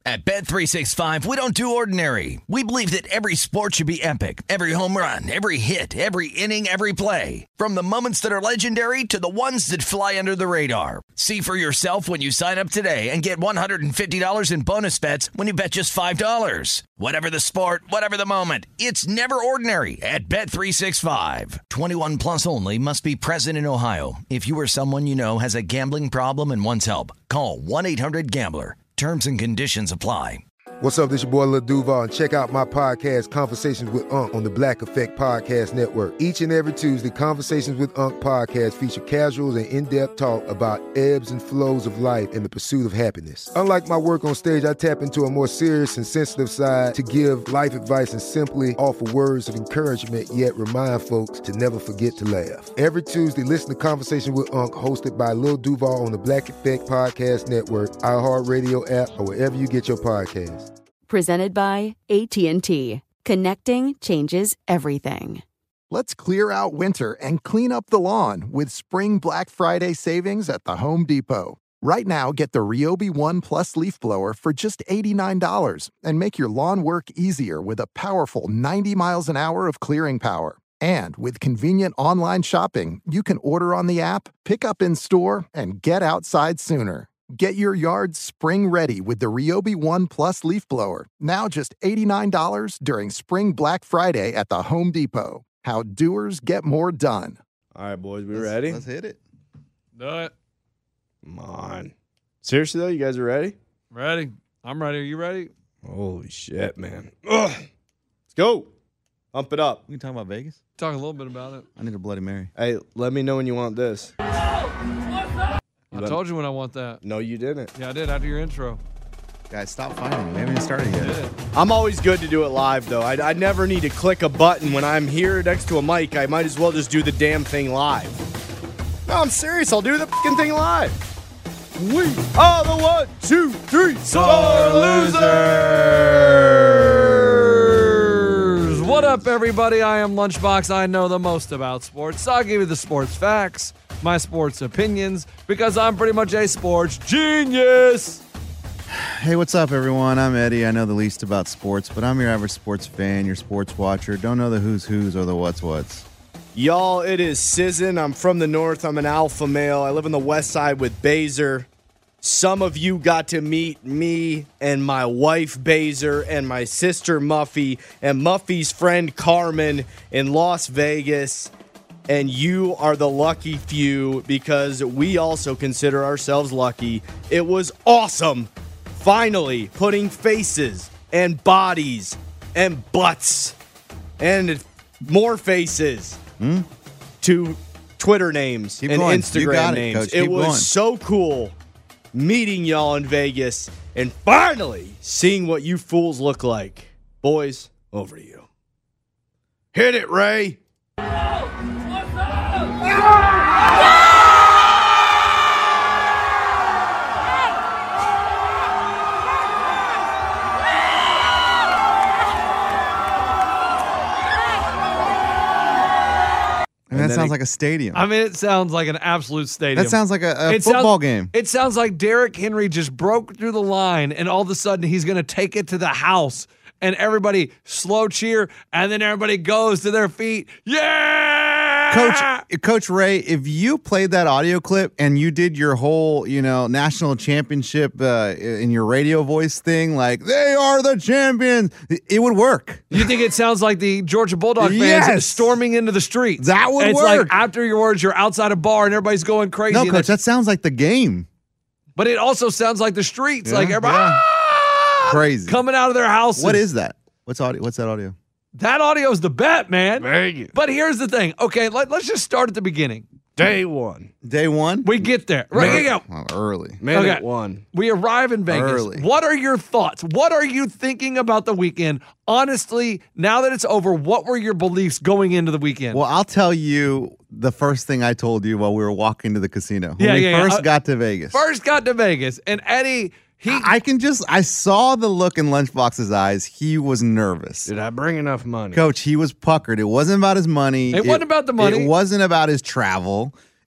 At Bet365, we don't do ordinary. We believe that every sport should be epic. Every home run, every hit, every inning, every play. From the moments that are legendary to the ones that fly under the radar. See for yourself when you sign up today and get $150 in bonus bets when you bet just $5. Whatever the sport, whatever the moment, it's never ordinary at Bet365. 21 plus only. Must be present in Ohio. If you or someone you know has a gambling problem and wants help, call 1-800-GAMBLER. Terms and conditions apply. What's up? This your boy Lil Duval, and check out my podcast, Conversations with Unc, on the Black Effect Podcast Network. Each and every Tuesday, Conversations with Unc podcast feature casual and in-depth talk about ebbs and flows of life and the pursuit of happiness. Unlike my work on stage, I tap into a more serious and sensitive side to give life advice and simply offer words of encouragement, yet remind folks to never forget to laugh. Every Tuesday, listen to Conversations with Unc, hosted by Lil Duval on the Black Effect Podcast Network, iHeartRadio app, or wherever you get your podcasts. Presented by AT&T. Connecting changes everything. Let's clear out winter and clean up the lawn with Spring Black Friday savings at the Home Depot. Right now, get the Ryobi One Plus leaf blower for just $89 and make your lawn work easier with a powerful 90 miles an hour of clearing power. And with convenient online shopping, you can order on the app, pick up in store, and get outside sooner. Get your yard spring ready with the Ryobi One Plus leaf blower. Now just $89 during Spring Black Friday at the Home Depot. How doers get more done. All right, boys, we ready? Let's hit it. Do it. Come on. Seriously, though, you guys are ready? Ready. I'm ready. Are you ready? Holy shit, man. Ugh. Let's go. Pump it up. We can talk about Vegas. Talk a little bit about it. I need a Bloody Mary. Hey, let me know when you want this. I told you when I want that. No, you didn't. Yeah, I did after your intro. Guys, stop fighting. We haven't even started yet. I'm always good to do it live, though. I never need to click a button when I'm here next to a mic. I might as well just do the damn thing live. No, I'm serious. I'll do the fucking thing live. We are the 1, 2, 3 sore losers. What up, everybody? I am Lunchbox. I know the most about sports. So I'll give you the sports facts, my sports opinions, because I'm pretty much a sports genius. Hey, what's up, everyone? I'm Eddie. I know the least about sports, but I'm your average sports fan, your sports watcher. Don't know the who's or the what's. Y'all, it is Sizzin. I'm from the north. I'm an alpha male. I live on the west side with Baser. Some of you got to meet me and my wife, Baser, and my sister, Muffy, and Muffy's friend, Carmen, in Las Vegas. And you are the lucky few because we also consider ourselves lucky. It was awesome. Finally putting faces and bodies and butts and more faces to Twitter names and Instagram names. Coach. It was so cool meeting y'all in Vegas and finally seeing what you fools look like. Boys, over to you. Hit it, Ray. And that sounds like a stadium. I mean, it sounds like an absolute stadium. That sounds like a football game. It sounds like Derrick Henry just broke through the line, and all of a sudden he's going to take it to the house, and everybody slow cheer, and then everybody goes to their feet. Yeah! Coach Ray, if you played that audio clip and you did your whole, national championship in your radio voice thing, like, they are the champions, it would work. You think it sounds like the Georgia Bulldog fans storming into the streets? That would work. It's like after your words, you're outside a bar and everybody's going crazy. No, Coach, that sounds like the game. But it also sounds like the streets. Yeah, like everybody crazy coming out of their houses. What is that? What's that audio? That audio is the bet, man. Vegas. But here's the thing. Okay, let's just start at the beginning. Day one. We get there. Right, go. Early. Minute one. We arrive in Vegas. Early. What are your thoughts? What are you thinking about the weekend? Honestly, now that it's over, what were your beliefs going into the weekend? Well, I'll tell you the first thing I told you while we were walking to the casino. When we first got to Vegas. And Eddie... I saw the look in Lunchbox's eyes. He was nervous. Did I bring enough money? Coach, he was puckered. It wasn't about his money. It wasn't about the money. It wasn't about his travel.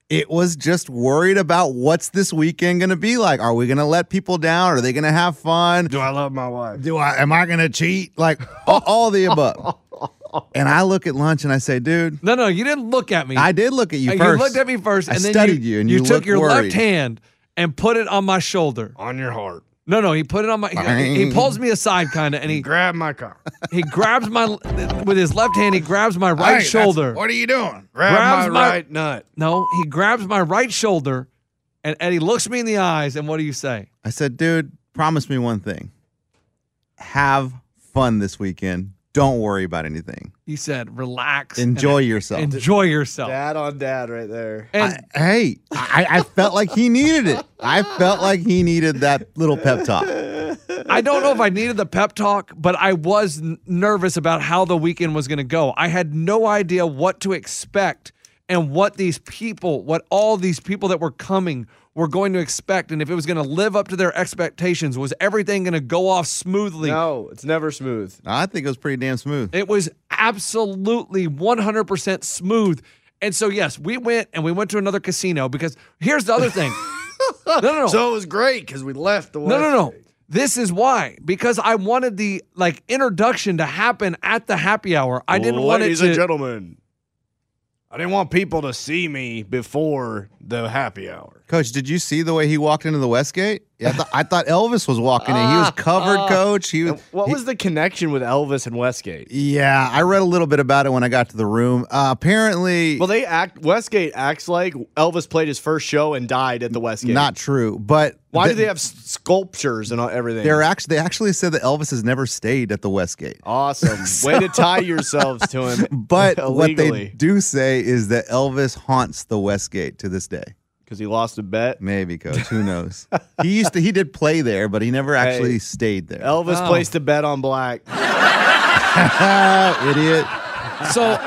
It was just worried about what's this weekend going to be like. Are we going to let people down? Are they going to have fun? Do I love my wife? Am I going to cheat? Like all the above. And I look at lunch and I say, dude. No, you didn't look at me. I did look at you first. You looked at me first, and then studied you, and you took looked your worried. left hand and put it on my shoulder. On your heart. No, he put it on my. He pulls me aside, kind of, and he Grab my car. He grabs with his left hand. He grabs my right shoulder. What are you doing? Grab my right nut. No, he grabs my right shoulder, and Eddie looks me in the eyes. And what do you say? I said, dude, promise me one thing. Have fun this weekend. Don't worry about anything. You said, relax. Enjoy yourself. Enjoy yourself. Dad on dad right there. And I felt like he needed it. I felt like he needed that little pep talk. I don't know if I needed the pep talk, but I was nervous about how the weekend was going to go. I had no idea what to expect and what all these people that were coming were going to expect, and if it was going to live up to their expectations. Was everything going to go off smoothly? No, it's never smooth. I think it was pretty damn smooth. It was absolutely 100% smooth. And so, yes, we went to another casino because here's the other thing. No. So it was great because we left the No. This is why. Because I wanted the introduction to happen at the happy hour. I didn't want it to. Ladies and gentlemen, I didn't want people to see me before the happy hour. Coach, did you see the way he walked into the Westgate? Yeah, I thought Elvis was walking in. He was covered, Coach. What was the connection with Elvis and Westgate? Yeah, I read a little bit about it when I got to the room. Apparently, Westgate acts like Elvis played his first show and died at the Westgate. Not true, but why do they have sculptures and everything? They actually said that Elvis has never stayed at the Westgate. Awesome. Way to tie yourselves to him. But what they do say is that Elvis haunts the Westgate to this day. Because he lost a bet? Maybe, Coach. Who knows? He did play there, but he never actually stayed there. Elvis placed a bet on black. Idiot. So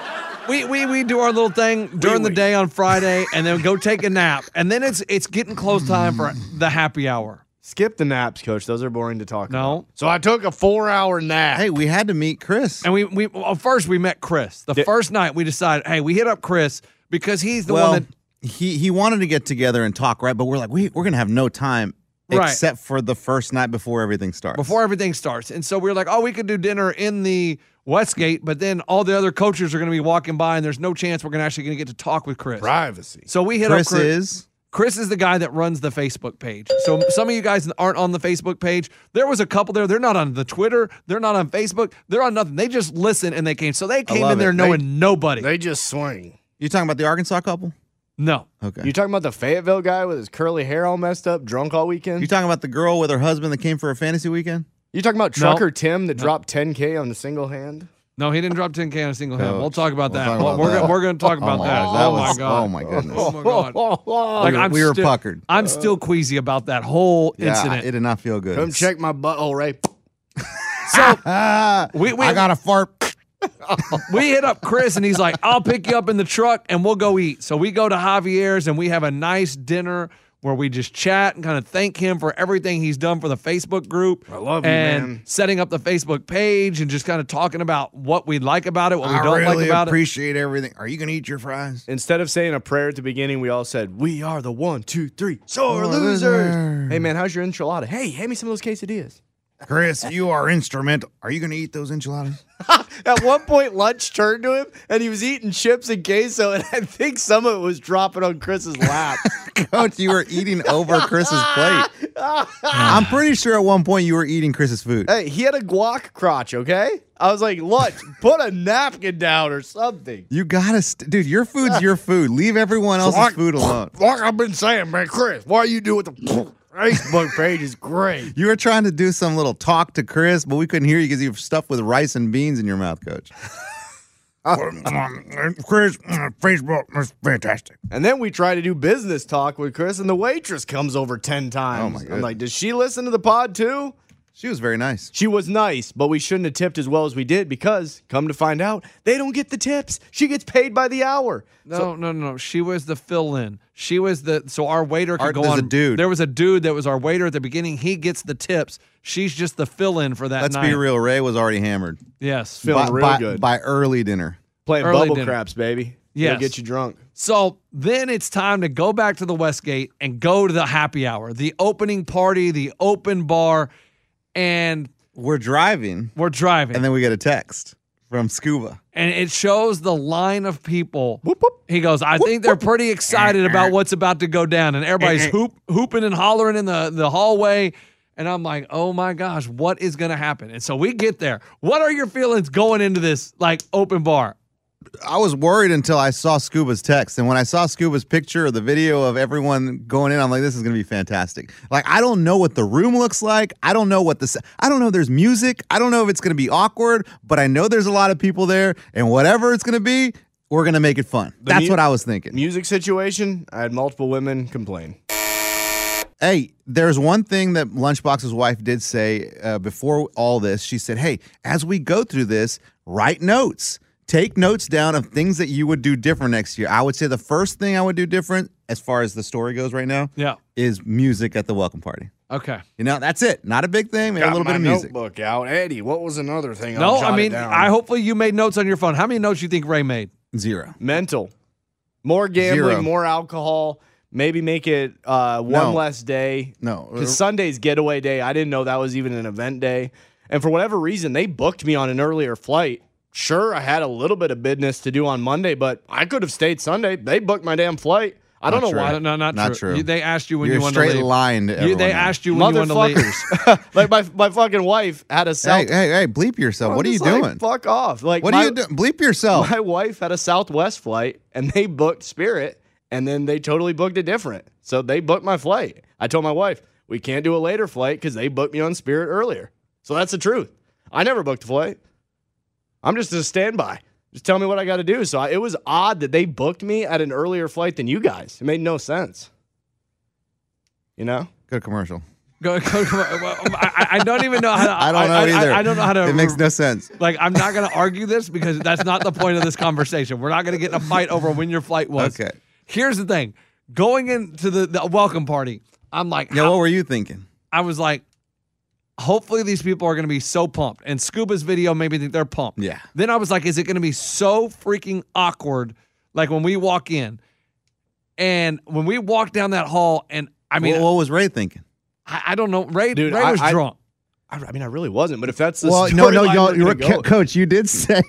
we do our little thing during the day on Friday, and then go take a nap. And then it's getting close time for the happy hour. Skip the naps, Coach. Those are boring to talk about. No. So I took a 4-hour nap. Hey, we had to meet Chris. And first we met Chris. The first night we decided, hey, we hit up Chris because he's the one that... He wanted to get together and talk, right? But we're like, we're going to have no time except for the first night before everything starts. And so we were like, we could do dinner in the Westgate, but then all the other coaches are going to be walking by, and there's no chance we're going to get to talk with Chris. Privacy. So we hit up Chris. Chris is the guy that runs the Facebook page. So some of you guys aren't on the Facebook page. There was a couple there. They're not on the Twitter. They're not on Facebook. They're on nothing. They just listen, and they came. So they came in there knowing nobody. They just swing. You talking about the Arkansas couple? No. Okay. You talking about the Fayetteville guy with his curly hair all messed up, drunk all weekend? You talking about the girl with her husband that came for a fantasy weekend? You talking about Trucker Tim that dropped $10K on the single hand? No, he didn't drop $10K on a single hand. We'll talk about that. We're going to talk about that. My God. Oh, my goodness. Oh, my God. We were puckered. I'm still queasy about that whole incident. It did not feel good. Come check my butthole, Ray. So, I got a fart. We hit up Chris, and he's like, I'll pick you up in the truck, and we'll go eat. So we go to Javier's, and we have a nice dinner where we just chat and kind of thank him for everything he's done for the Facebook group. I love you, and man. Setting up the Facebook page and just kind of talking about what we like about it, what we don't like about it. I appreciate everything. Are you going to eat your fries? Instead of saying a prayer at the beginning, we all said, we are the 1, 2, 3 sore losers. Hey, man, how's your enchilada? Hey, hand me some of those quesadillas. Chris, you are instrumental. Are you going to eat those enchiladas? At one point, lunch turned to him, and he was eating chips and queso, and I think some of it was dropping on Chris's lap. Coach, you were eating over Chris's plate. I'm pretty sure at one point you were eating Chris's food. Hey, he had a guac crotch, okay? I was like, lunch, put a napkin down or something. You got to, dude, your food's your food. Leave everyone else's food alone. Like I've been saying, man, Chris, why are you doing the Facebook page is great. You were trying to do some little talk to Chris, but we couldn't hear you because you were stuffed with rice and beans in your mouth, Coach. Chris, Facebook is fantastic. And then we try to do business talk with Chris, and the waitress comes over 10 times. Oh, my goodness. I'm like, does she listen to the pod too? She was very nice. She was nice, but we shouldn't have tipped as well as we did because, come to find out, they don't get the tips. She gets paid by the hour. No. She was the fill-in. She was so our waiter could go on. There's a dude. There was a dude that was our waiter at the beginning. He gets the tips. She's just the fill-in for that Let's night. be real. Ray was already hammered. Yes. Feeling real good. By early dinner. Playing Early bubble dinner. craps, baby. Yes. It'll get you drunk. So then it's time to go back to the Westgate and go to the happy hour, the opening party, the open bar, and we're driving. And then we get a text from Scuba. And it shows the line of people. Whoop, whoop. He goes, I think they're pretty excited about what's about to go down. And everybody's hooping and hollering in the hallway. And I'm like, oh my gosh, what is going to happen? And so we get there. What are your feelings going into this open bar? I was worried until I saw Scuba's text. And when I saw Scuba's picture or the video of everyone going in, I'm like, this is going to be fantastic. I don't know what the room looks like. I don't know I don't know if there's music. I don't know if it's going to be awkward, but I know there's a lot of people there. And whatever it's going to be, we're going to make it fun. That's what I was thinking. Music situation, I had multiple women complain. Hey, there's one thing that Lunchbox's wife did say before all this. She said, hey, as we go through this, write notes. Take notes down of things that you would do different next year. I would say the first thing I would do different, as far as the story goes right now, is music at the welcome party. Okay. That's it. Not a big thing, maybe a little bit of music. Notebook out. Eddie, what was another thing? No, hopefully you made notes on your phone. How many notes do you think Ray made? 0. Mental. More gambling, 0. more alcohol. Maybe make it one less day. No. Because Sunday's getaway day. I didn't know that was even an event day. And for whatever reason, they booked me on an earlier flight. Sure, I had a little bit of business to do on Monday, but I could have stayed Sunday. They booked my damn flight. I don't know why. No, not true. They asked you when You're you wanted to leave. straight lying to everyone. They asked you when you wanted to leave. Like my fucking wife had a South. Hey, bleep yourself. What are you doing? Fuck off. Like, what are you doing? Bleep yourself. My wife had a Southwest flight, and they booked Spirit, and then they totally booked it different. So they booked my flight. I told my wife, we can't do a later flight because they booked me on Spirit earlier. So that's the truth. I never booked a flight. I'm just a standby. Just tell me what I got to do. So it was odd that they booked me at an earlier flight than you guys. It made no sense. You know? Good commercial. Go. I don't even know how to. I don't know either. I don't know how to. It makes no sense. I'm not going to argue this because that's not the point of this conversation. We're not going to get in a fight over when your flight was. Okay. Here's the thing. Going into the welcome party, I'm like. Yeah, what were you thinking? I was like, hopefully these people are going to be so pumped. And Scuba's video made me think they're pumped. Yeah. Then I was like, is it going to be so freaking awkward like when we walk in? And when we walk down that hall, and I mean. What was Ray thinking? I don't know. Ray was drunk. I mean, I really wasn't, but if that's the Coach, you did say,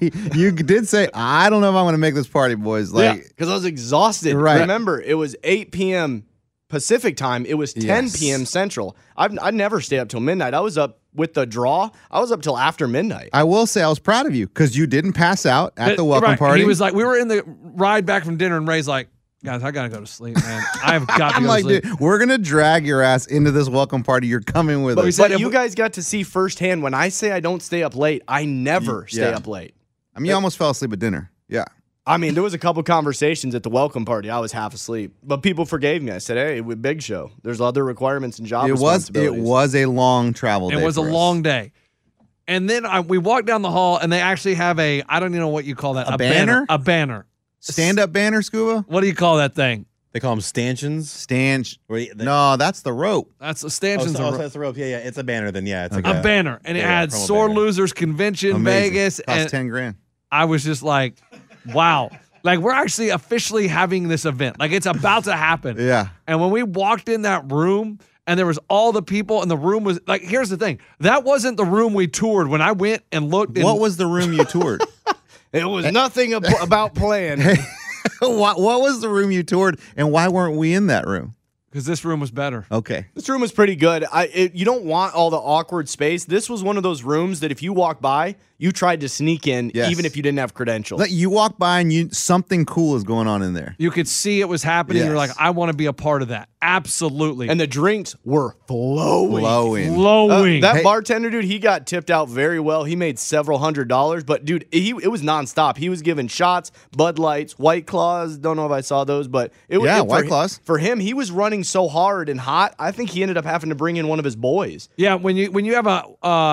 I don't know if I'm going to make this party, boys. Because I was exhausted. Right. Remember, it was 8 p.m. Pacific time. It was 10 p.m. Central. I never stayed up till midnight. I was up with the draw. I was up till after midnight. I will say I was proud of you because you didn't pass out at the welcome party. He was like, we were in the ride back from dinner, and Ray's like, guys, I got to go to sleep, man. I've got to go to sleep. Dude, we're going to drag your ass into this welcome party. You're coming with us. But you guys got to see firsthand, when I say I don't stay up late, I never stay up late. I mean, you almost fell asleep at dinner. Yeah. I mean, there was a couple conversations at the welcome party. I was half asleep, but people forgave me. I said, hey, with Big Show, there's other requirements and job responsibilities. It was a long travel day. It was a long day. And then we walked down the hall, and they actually have I don't even know what you call that. A banner? A banner. Stand-up banner, Scuba? What do you call that thing? They call them stanchions. No, that's the rope. That's a stanchions. That's the rope. Yeah, it's a banner. Then it's a banner, and it had Sore Losers Convention, Vegas, cost $10,000. I was just like, wow. Like, we're actually officially having this event. Like, it's about to happen. Yeah. And when we walked in that room, and there was all the people, and the room was like, here's the thing. That wasn't the room we toured. When I went and looked. What was the room you toured? It was nothing about playing. What was the room you toured, and why weren't we in that room? Because this room was better. Okay. This room was pretty good. You don't want all the awkward space. This was one of those rooms that if you walk by, you tried to sneak in, even if you didn't have credentials. You walk by and something cool is going on in there. You could see it was happening. Yes. You're like, I want to be a part of that. Absolutely. And the drinks were flowing. That bartender, dude, he got tipped out very well. He made several $100s. But, dude, it was nonstop. He was giving shots, Bud Lights, White Claws. Don't know if I saw those, but White Claws. For him, he was running so hard and hot, I think he ended up having to bring in one of his boys. Yeah, when you have a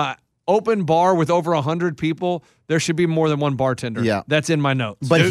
open bar with over 100 people, there should be more than one bartender. Yeah. That's in my notes. But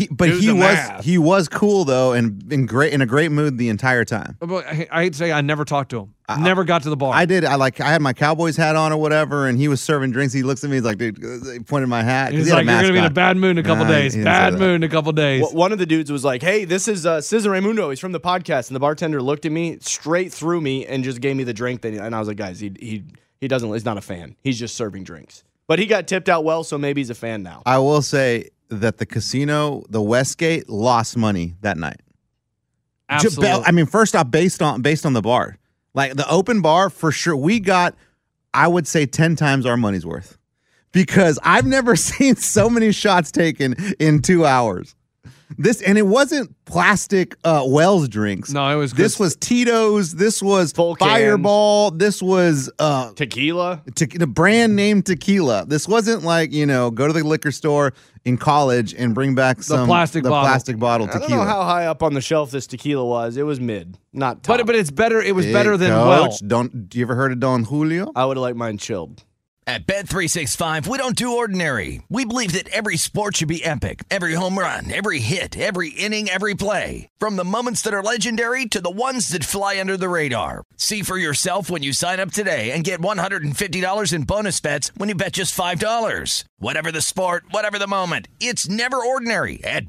he was cool though, and in a great mood the entire time. But I hate to say, I never talked to him. Never got to the bar. I did. I had my Cowboys hat on or whatever, and he was serving drinks. He looks at me. He's like, dude, he pointed my hat. He's like, you're going to be in a bad mood in a couple days. Bad mood in a couple days. Well, one of the dudes was like, hey, this is Cesar Raimundo. He's from the podcast. And the bartender looked at me straight through me and just gave me the drink. And I was like, guys, he doesn't, he's not a fan. He's just serving drinks. But he got tipped out well, so maybe he's a fan now. I will say that the casino, the Westgate, lost money that night. Absolutely. I mean, first off, based on the bar. Like the open bar, for sure, we got, I would say, 10 times our money's worth. Because I've never seen so many shots taken in 2 hours. And it wasn't plastic Wells drinks. No, it was This was Tito's. This was Full cans. Fireball. This was Tequila. the brand name tequila. This wasn't like, go to the liquor store in college and bring back the plastic bottle tequila. I don't know how high up on the shelf this tequila was. It was mid, not top. But it's better. It was better than Coach, well. You ever heard of Don Julio? I would have liked mine chilled. At Bet365, we don't do ordinary. We believe that every sport should be epic. Every home run, every hit, every inning, every play. From the moments that are legendary to the ones that fly under the radar. See for yourself when you sign up today and get $150 in bonus bets when you bet just $5. Whatever the sport, whatever the moment, it's never ordinary at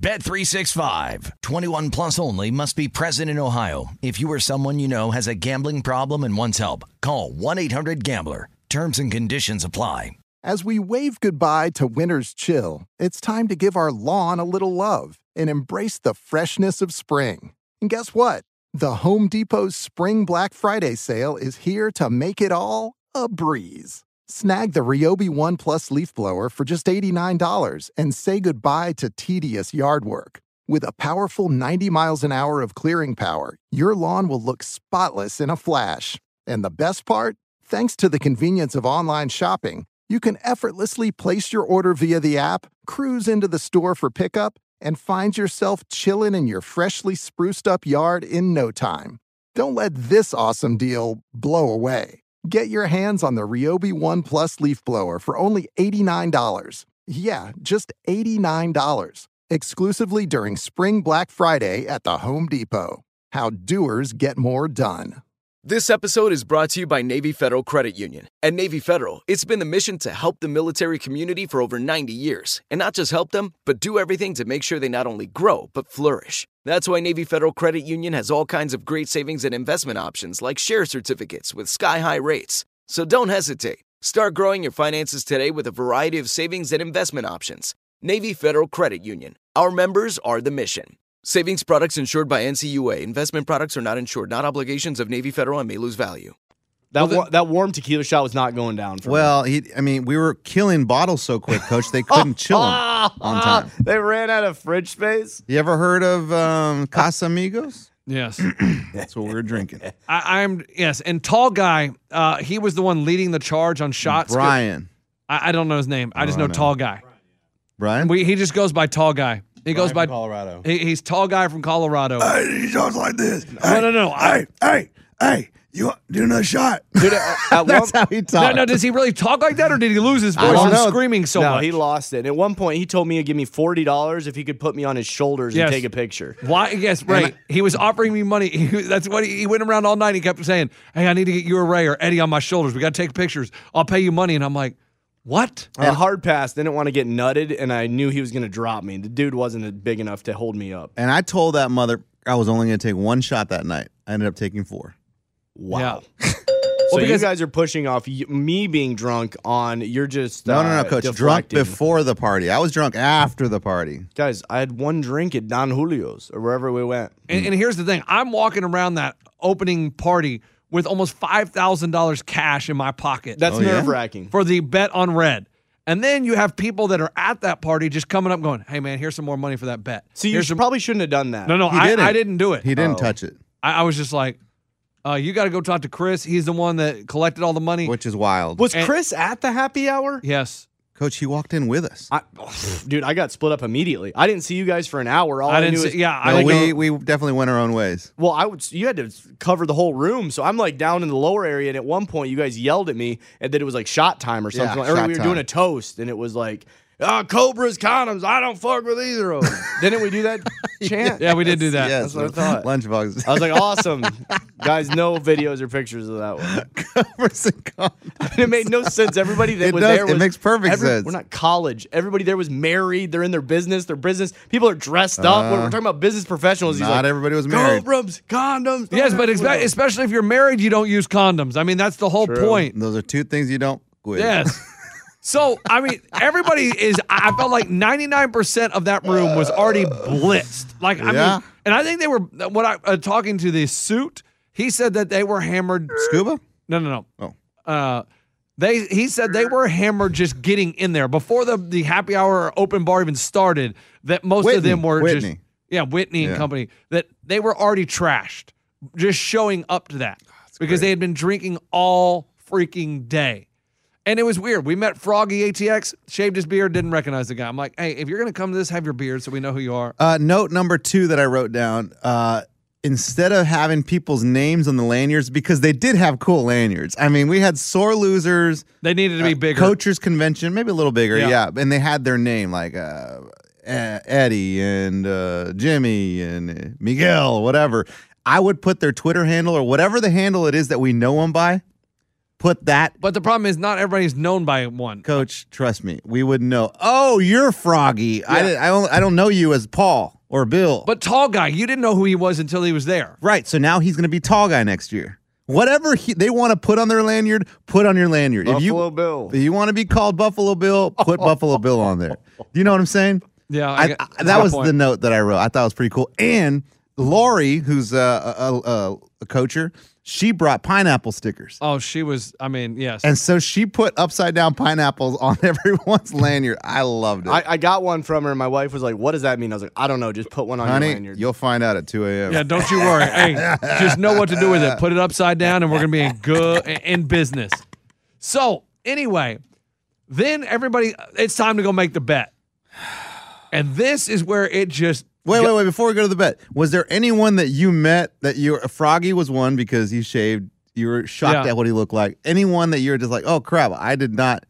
Bet365. 21 plus only. Must be present in Ohio. If you or someone you know has a gambling problem and wants help, call 1-800-GAMBLER. Terms and conditions apply. As we wave goodbye to winter's chill, it's time to give our lawn a little love and embrace the freshness of spring. And guess what? The Home Depot's Spring Black Friday sale is here to make it all a breeze. Snag the Ryobi One Plus leaf blower for just $89 and say goodbye to tedious yard work. With a powerful 90 miles an hour of clearing power, your lawn will look spotless in a flash. And the best part? Thanks to the convenience of online shopping, you can effortlessly place your order via the app, cruise into the store for pickup, and find yourself chilling in your freshly spruced up yard in no time. Don't let this awesome deal blow away. Get your hands on the Ryobi One Plus leaf blower for only $89. Yeah, just $89. Exclusively during Spring Black Friday at the Home Depot. How doers get more done. This episode is brought to you by Navy Federal Credit Union. At Navy Federal, it's been the mission to help the military community for over 90 years. And not just help them, but do everything to make sure they not only grow, but flourish. That's why Navy Federal Credit Union has all kinds of great savings and investment options like share certificates with sky-high rates. So don't hesitate. Start growing your finances today with a variety of savings and investment options. Navy Federal Credit Union. Our members are the mission. Savings products insured by NCUA. Investment products are not insured, not obligations of Navy Federal and may lose value. That warm tequila shot was not going down for me. We were killing bottles so quick, Coach. They couldn't chill them on time. They ran out of fridge space. You ever heard of Casamigos? Yes. That's what we were drinking. Yes. And tall guy, he was the one leading the charge on shots. Brian. I don't know his name. I just know tall guy. Brian? He just goes by tall guy. He goes by Colorado. He's tall guy from Colorado. He talks like this. No. Hey, you want to do another shot? Dude, That's how he talks. No, does he really talk like that, or did he lose his voice don't from know. screaming so No, much? he lost it. And at one point, he told me he'd give me $40 if he could put me on his shoulders and take a picture. Why? Yes, right. He was offering me money. That's what he went around all night. He kept saying, "Hey, I need to get you a Ray or Eddie on my shoulders. We got to take pictures. I'll pay you money." And I'm like, what? And hard pass, didn't want to get nutted, and I knew he was going to drop me. The dude wasn't big enough to hold me up. And I told that mother I was only going to take one shot that night. I ended up taking 4. Wow. Yeah. So you guys are pushing off me being drunk on you're just No, Coach. deflecting. Drunk before the party. I was drunk after the party. Guys, I had one drink at Don Julio's or wherever we went. And here's the thing. I'm walking around that opening party with almost $5,000 cash in my pocket. That's nerve-wracking. For the bet on red. And then you have people that are at that party just coming up going, hey, man, here's some more money for that bet. So you probably shouldn't have done that. No, I didn't do it. He didn't touch it. I was just like, you got to go talk to Chris. He's the one that collected all the money. Which is wild. Was Chris at the happy hour? Yes. Coach, he walked in with us. Dude, I got split up immediately. I didn't see you guys for an hour. All I didn't knew see. is, Yeah, we definitely went our own ways. Well, you had to cover the whole room, so I'm like down in the lower area, and at one point you guys yelled at me, and then it was like shot time or something. Yeah, or we were doing a toast, and it was like, Cobras, condoms, I don't fuck with either of them. Didn't we do that chant? Yeah, we did do that. Yes, That's what I thought. Lunchbox. I was like, awesome. Guys, no videos or pictures of that one. Cobras and condoms. It made no sense. Everybody that was there was... It makes perfect sense. We're not college. Everybody there was married. They're in their business. People are dressed up. We're talking about business professionals. He's Not like, everybody was married. Cobras, condoms. Yes, but especially if you're married, you don't use condoms. I mean, that's the whole point. Those are two things you don't quit. Yes. So, I mean, I felt like 99% of that room was already blitzed. Like, I mean, and I think they were, talking to the suit, he said that they were hammered. Scuba? No. Oh. He said they were hammered just getting in there. Before the happy hour or open bar even started, that most of them were Whitney. Whitney and company, that they were already trashed just showing up to that because they had been drinking all freaking day. And it was weird. We met Froggy ATX, shaved his beard, didn't recognize the guy. I'm like, hey, if you're going to come to this, have your beard so we know who you are. Note number 2 that I wrote down, instead of having people's names on the lanyards, because they did have cool lanyards. I mean, we had sore losers. They needed to be bigger. Coachers Convention, maybe a little bigger, yeah. And they had their name, like Eddie and Jimmy and Miguel, whatever. I would put their Twitter handle or whatever the handle it is that we know them by. Put that. But the problem is not everybody's known by one. Coach, trust me, we would know. Oh, you're Froggy. Yeah. I don't know you as Paul or Bill. But tall guy, you didn't know who he was until he was there. Right. So now he's going to be tall guy next year. Whatever they want to put on their lanyard, put on your lanyard. Buffalo Bill. If you want to be called Buffalo Bill, put Buffalo Bill on there. Do you know what I'm saying? Yeah. That was the note that I wrote. I thought it was pretty cool. And Lori, who's a coacher, she brought pineapple stickers. Oh, she was, yes. And so she put upside down pineapples on everyone's lanyard. I loved it. I got one from her, and my wife was like, what does that mean? I was like, I don't know. Just put one on your lanyard. You'll find out at 2 a.m. Yeah, don't you worry. Hey, just know what to do with it. Put it upside down, and we're going to be in business. So, anyway, then everybody, it's time to go make the bet. And this is where it just... Wait. Before we go to the bet, was there anyone that you met that Froggy was one because he shaved? You were shocked at what he looked like. Anyone that you were just like, oh crap, I did not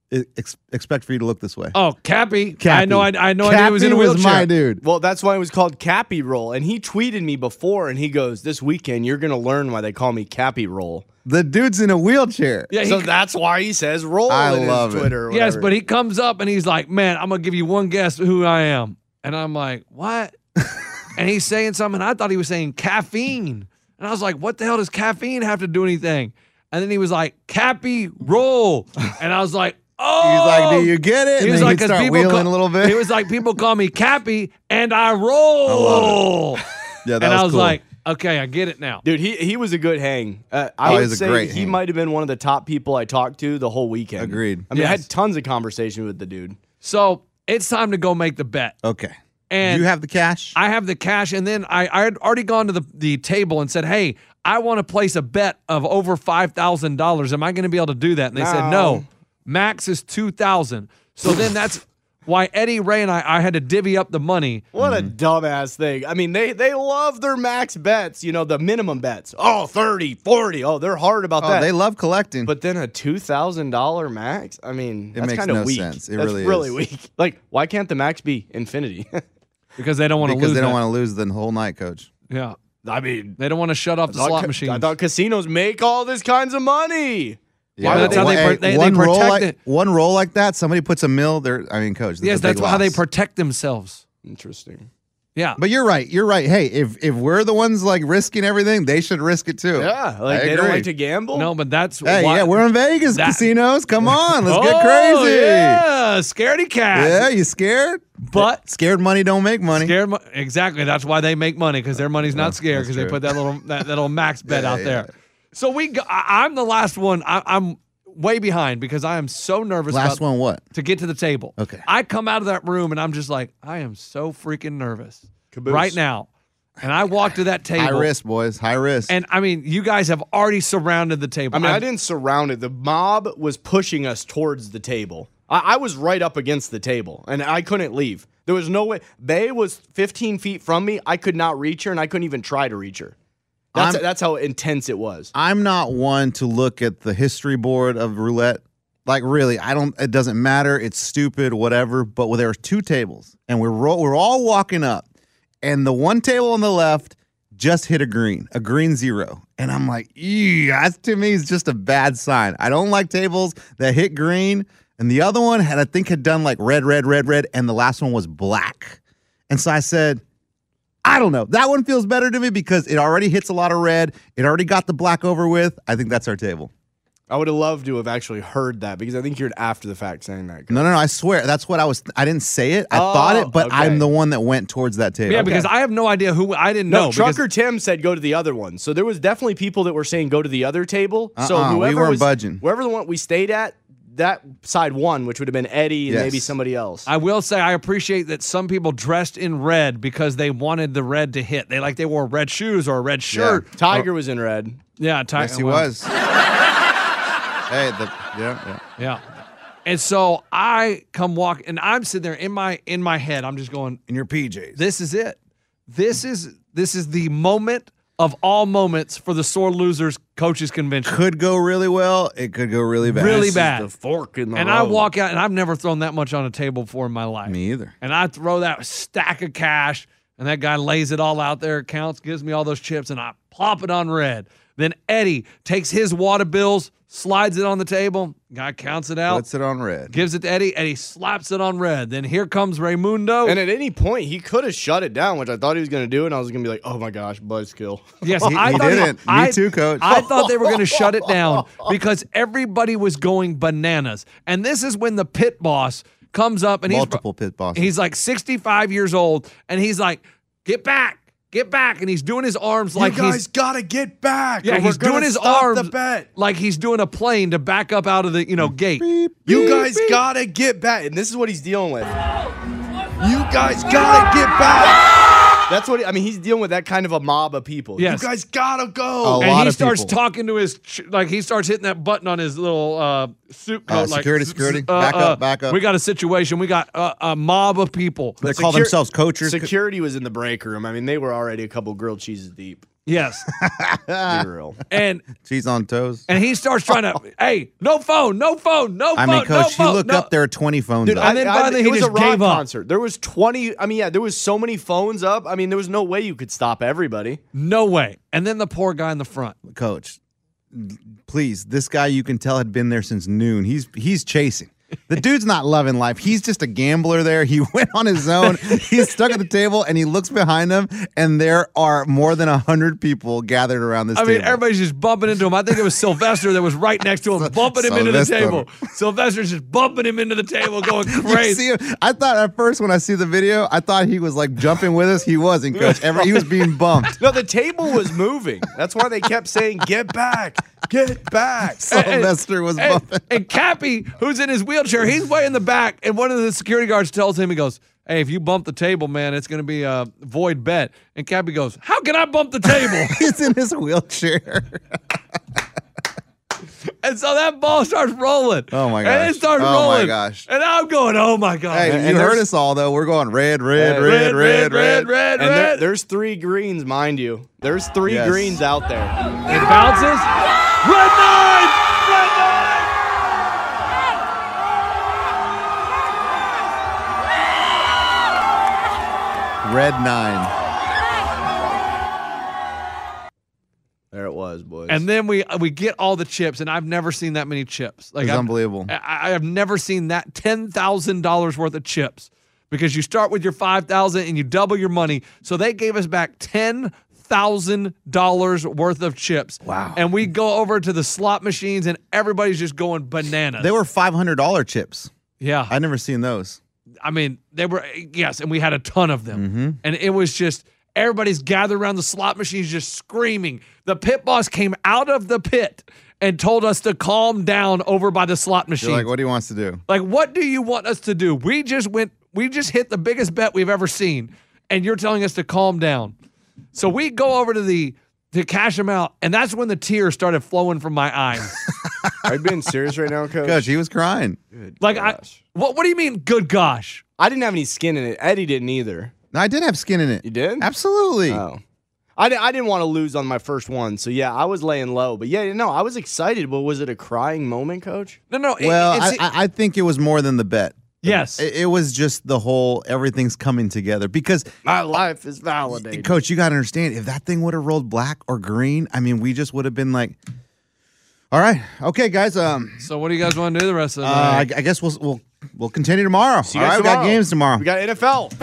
expect for you to look this way. Oh, Cappy. I know. I know. Cappy he was in a wheelchair. Was my dude. Well, that's why it was called Cappy Roll. And he tweeted me before, and he goes, "This weekend you're gonna learn why they call me Cappy Roll." The dude's in a wheelchair. Yeah, so that's why he says "roll" in his Twitter. Yes, but he comes up and he's like, "Man, I'm gonna give you one guess who I am." And I'm like, what? And he's saying something. I thought he was saying caffeine. And I was like, what the hell does caffeine have to do anything? And then he was like, Cappy Roll. And I was like, oh. He's like, do you get it? He was and like, start wheeling a little bit. He was like, people call me Cappy and I roll. I love it. Yeah, that and was I was cool. like, okay, I get it now. Dude, he was a good hang. I would say he might have been one of the top people I talked to the whole weekend. Agreed. I mean, I had tons of conversation with the dude. So it's time to go make the bet. Okay. And you have the cash? I have the cash, and then I had already gone to the table and said, hey, I want to place a bet of over $5,000. Am I going to be able to do that? And they said, no, max is $2,000. So then that's why Eddie, Ray, and I had to divvy up the money. What a dumbass thing. I mean, they love their max bets, the minimum bets. Oh, 30, 40. Oh, they're hard about that. They love collecting. But then a $2,000 max? I mean, that's kind of no weak. Sense. It that's really is. Weak. Like, why can't the max be infinity? Because they don't want to lose. Because they don't want to lose the whole night, Coach. Yeah. I mean, they don't want to shut off the slot machines. I thought casinos make all this kinds of money. Yeah, that's how they protect it. One roll like that, somebody puts a mill there. I mean, Coach. Yes, that's how they protect themselves. Interesting. Yeah. But you're right. You're right. Hey, if we're the ones like risking everything, they should risk it too. Yeah. Like they don't like to gamble. No, but that's hey, why, yeah, we're in Vegas casinos. Come on, let's get crazy. Yeah, scaredy cat. Yeah, you scared? But scared money don't make money. Exactly. That's why they make money, because their money's not scared, because they put that little max bet out there. So I'm the last one. I'm way behind because I am so nervous. Last one what? To get to the table. Okay. I come out of that room and I'm just like, I am so freaking nervous Caboose. right now. And I walk to that table. High risk, boys. High risk. And I mean, you guys have already surrounded the table. I mean, I didn't surround it. The mob was pushing us towards the table. I was right up against the table, and I couldn't leave. There was no way. Bay was 15 feet from me. I could not reach her, and I couldn't even try to reach her. That's how intense it was. I'm not one to look at the history board of roulette. Like, really, it doesn't matter. It's stupid, whatever. But there were 2 tables, and we're all walking up, and the one table on the left just hit a green 0. And I'm like, that to me is just a bad sign. I don't like tables that hit green. And the other one had done like red, and the last one was black. And so I said, I don't know. That one feels better to me because it already hits a lot of red. It already got the black over with. I think that's our table. I would have loved to have actually heard that because I think you're after the fact saying that. No, I swear. That's what I didn't say it. I thought it, but okay. I'm the one that went towards that table. Yeah, because I have no idea who. I didn't know. Trucker Tim said go to the other one. So there was definitely people that were saying go to the other table. So whoever we weren't budging. Whoever the one we stayed at, that side won, which would have been Eddie and maybe somebody else. I will say I appreciate that some people dressed in red because they wanted the red to hit. They wore red shoes or a red shirt. Yeah. Tiger was in red. Yeah, Tiger. Yes, he was. Hey, yeah. And so I come walk, and I'm sitting there in my head. I'm just going in your PJs. This is it. This is the moment of all moments for the Sore Losers Coaches Convention. Could go really well. It could go really bad. Really bad. The fork in the road. I walk out, and I've never thrown that much on a table before in my life. Me either. And I throw that stack of cash, and that guy lays it all out there, counts, gives me all those chips, and I plop it on red. Then Eddie takes his wad of bills, slides it on the table. Guy counts it out. Puts it on red. Gives it to Eddie. Eddie slaps it on red. Then here comes Raymundo. And at any point, he could have shut it down, which I thought he was going to do, and I was going to be like, oh, my gosh, buzzkill. Yes, he didn't. Me too, Coach. I thought they were going to shut it down because everybody was going bananas. And this is when the pit boss comes up. And multiple pit bosses. He's like 65 years old, and he's like, get back. Get back, and he's doing his arms like you guys gotta get back. Yeah, he's doing his arms like he's doing a plane to back up out of the gate. Beep, you guys gotta get back, and this is what he's dealing with. You guys gotta get back. That's what he's dealing with that kind of a mob of people. Yes. You guys gotta go. And he starts talking to his he starts hitting that button on his little suit coat. Security. Back up. We got a situation. We got a mob of people. They call themselves coachers. Security was in the break room. I mean, they were already a couple grilled cheeses deep. Yes. Be real. And cheese on toast. And he starts trying to, hey, no phone. I mean, Coach, you look up, there are 20 phones up. And then finally he just gave up. Concert. There was 20. There was so many phones up. There was no way you could stop everybody. No way. And then the poor guy in the front. Coach, please, this guy you can tell had been there since noon. He's chasing. The dude's not loving life. He's just a gambler there. He went on his own. He's stuck at the table, and he looks behind him, and there are more than 100 people gathered around this table. Everybody's just bumping into him. I think it was Sylvester that was right next to him, bumping him into the table. Sylvester's just bumping him into the table, going crazy. I thought at first when I see the video, I thought he was like jumping with us. He wasn't, Coach. He was being bumped. No, the table was moving. That's why they kept saying, get back. Get back. Sylvester was bumping. And Cappy, who's in his wheelchair, he's way in the back, and one of the security guards tells him, he goes, hey, if you bump the table, man, it's going to be a void bet. And Cappy goes, how can I bump the table? He's in his wheelchair. And so that ball starts rolling. Oh, my gosh. And it starts rolling. Oh, my gosh. And I'm going, oh, my God. Hey, you heard us all, though. We're going red. And there's 3 greens, mind you. There's 3 greens out there. It bounces. Red 9! Red 9. There it was, boys. And then we get all the chips, and I've never seen that many chips. It's unbelievable. I have never seen that $10,000 worth of chips because you start with your $5,000 and you double your money. So they gave us back $10,000 worth of chips. Wow. And we go over to the slot machines, and everybody's just going bananas. They were $500 chips. Yeah. I've never seen those. They were, yes, and we had a ton of them. Mm-hmm. And it was just, everybody's gathered around the slot machines just screaming. The pit boss came out of the pit and told us to calm down over by the slot machine. You're like, what do you want us to do? Like, what do you want us to do? We just hit the biggest bet we've ever seen, and you're telling us to calm down. So we go over to cash them out, and that's when the tears started flowing from my eyes. Are you being serious right now, Coach? Coach, he was crying. What do you mean, good gosh? I didn't have any skin in it. Eddie didn't either. No, I did have skin in it. You did? Absolutely. Oh. I didn't want to lose on my first one, so yeah, I was laying low. But yeah, no, I was excited. But was it a crying moment, Coach? No. Well, I think it was more than the bet. Yes. It was just the whole everything's coming together because my life is validated. Coach, you got to understand, if that thing would have rolled black or green, I mean, we just would have been like, all right, okay, guys. So what do you guys want to do the rest of the night? I guess we'll continue tomorrow. All right, we got games tomorrow. We got NFL.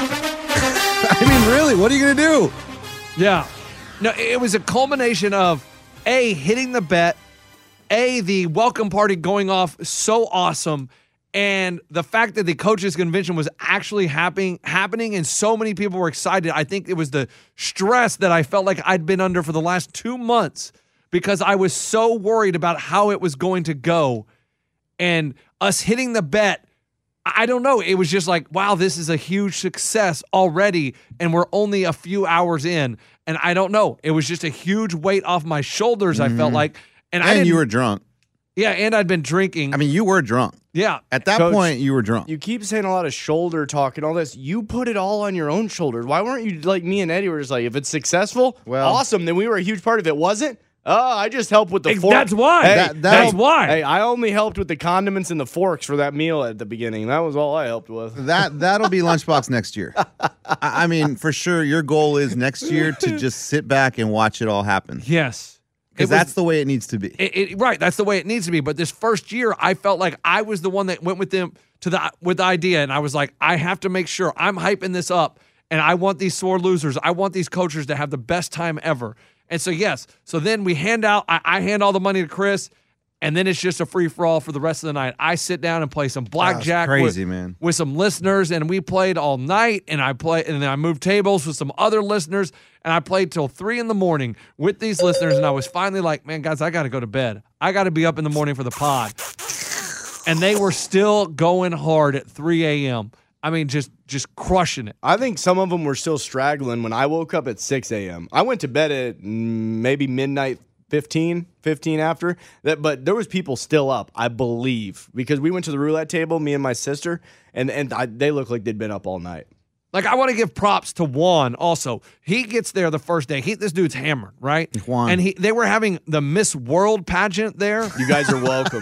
I mean, really, what are you going to do? Yeah. No, it was a culmination of A, hitting the bet, A, the welcome party going off so awesome, and the fact that the coaches convention was actually happening and so many people were excited. I think it was the stress that I felt like I'd been under for the last 2 months because I was so worried about how it was going to go. And us hitting the bet, I don't know. It was just like, wow, this is a huge success already, and we're only a few hours in. And I don't know. It was just a huge weight off my shoulders, I felt like. And you were drunk. Yeah, and I'd been drinking. I mean, you were drunk. Yeah. At that point, you were drunk. You keep saying a lot of shoulder talk and all this. You put it all on your own shoulders. Why weren't you like me and Eddie were just like, if it's successful, awesome, then we were a huge part of it. Wasn't? I just helped with the fork. That's why. Hey, that's why. Hey, I only helped with the condiments and the forks for that meal at the beginning. That was all I helped with. That'll be Lunchbox next year. I mean, for sure, your goal is next year to just sit back and watch it all happen. Yes. Because that's the way it needs to be. Right, that's the way it needs to be. But this first year, I felt like I was the one that went with them with the idea, and I was like, I have to make sure I'm hyping this up, and I want these sore losers. I want these coaches to have the best time ever. And so, yes. So then we hand out, I hand all the money to Chris, and then it's just a free-for-all for the rest of the night. I sit down and play some blackjack with some listeners, and we played all night, and then I moved tables with some other listeners, and I played till 3 a.m. with these listeners, and I was finally like, man, guys, I got to go to bed. I got to be up in the morning for the pod. And they were still going hard at 3 a.m. I mean, just crushing it. I think some of them were still straggling when I woke up at 6 a.m. I went to bed at maybe midnight 15 after that, but there was people still up, I believe, because we went to the roulette table, me and my sister, and they looked like they'd been up all night. Like, I want to give props to Juan also. He gets there the first day. This dude's hammered, right? Juan. And they were having the Miss World pageant there. You guys are welcome.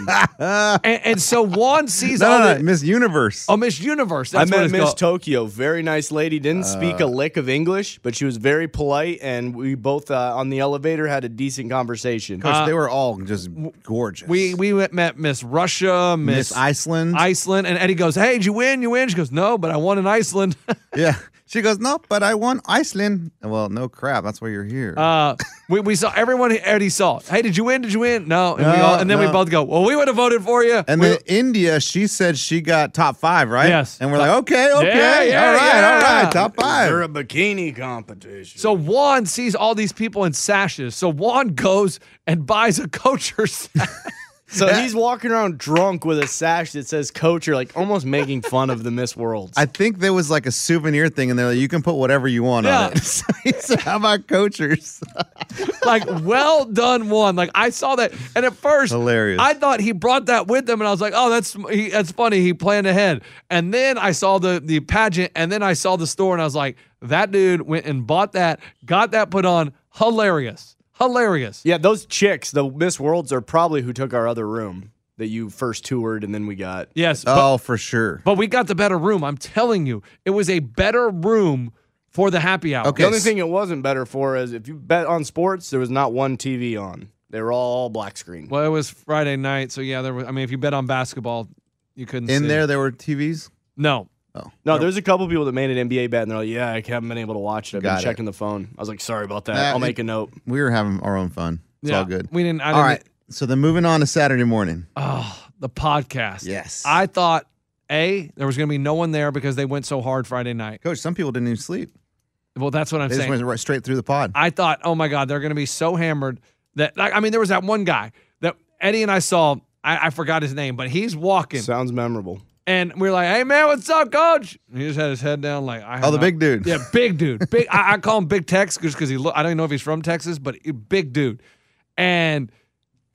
and so Juan sees Miss Universe. Oh, Miss Universe. That's I met Miss Tokyo. Very nice lady. Didn't speak a lick of English, but she was very polite, and we both on the elevator had a decent conversation. Coach, they were all just gorgeous. We met Miss Russia, Miss Iceland. And Eddie goes, hey, did you win? You win? She goes, no, but I won in Iceland. Yeah. She goes, no, but I won Iceland. Well, no crap. That's why you're here. We saw everyone. Eddie saw. Hey, did you win? Did you win? No. And then we both go, well, we would have voted for you. And then India, she said she got top 5, right? Yes. And we're like, okay. All right, top 5. They're a bikini competition. So Juan sees all these people in sashes. So Juan goes and buys a Coacher sash. So he's walking around drunk with a sash that says Coacher, like almost making fun of the Miss Worlds. I think there was like a souvenir thing, and they're like, you can put whatever you want on it. So he said, how about Coachers? Like, well done, Juan. Like, I saw that, and at first, hilarious. I thought he brought that with him, and I was like, oh, that's funny. He planned ahead. And then I saw the pageant, and then I saw the store, and I was like, that dude went and bought that, got that put on. Hilarious. Yeah, those chicks, the Miss Worlds, are probably who took our other room that you first toured and then we got. Yes. For sure. But we got the better room. I'm telling you, it was a better room for the happy hour. Okay. The only thing it wasn't better for is if you bet on sports, there was not one TV on. They were all black screen. Well, it was Friday night, so yeah, there was. I mean, if you bet on basketball, you couldn't see. There were TVs? No. Oh. No, there's a couple people that made an NBA bet, and they're like, yeah, I haven't been able to watch it. I've been checking the phone. I was like, sorry about that. I'll make a note. We were having our own fun. It's all good. We didn't. All right. So then moving on to Saturday morning. Oh, the podcast. Yes. I thought, there was going to be no one there because they went so hard Friday night. Coach, some people didn't even sleep. Well, that's what I'm saying. They just went right straight through the pod. I thought, oh my God, they're going to be so hammered that, there was that one guy that Eddie and I saw. I forgot his name, but he's walking. Sounds memorable. And we're like, hey, man, what's up, Coach? And he just had his head down like, big dude. Yeah, big dude. Big. I call him Big Tex because I don't even know if he's from Texas, but big dude. And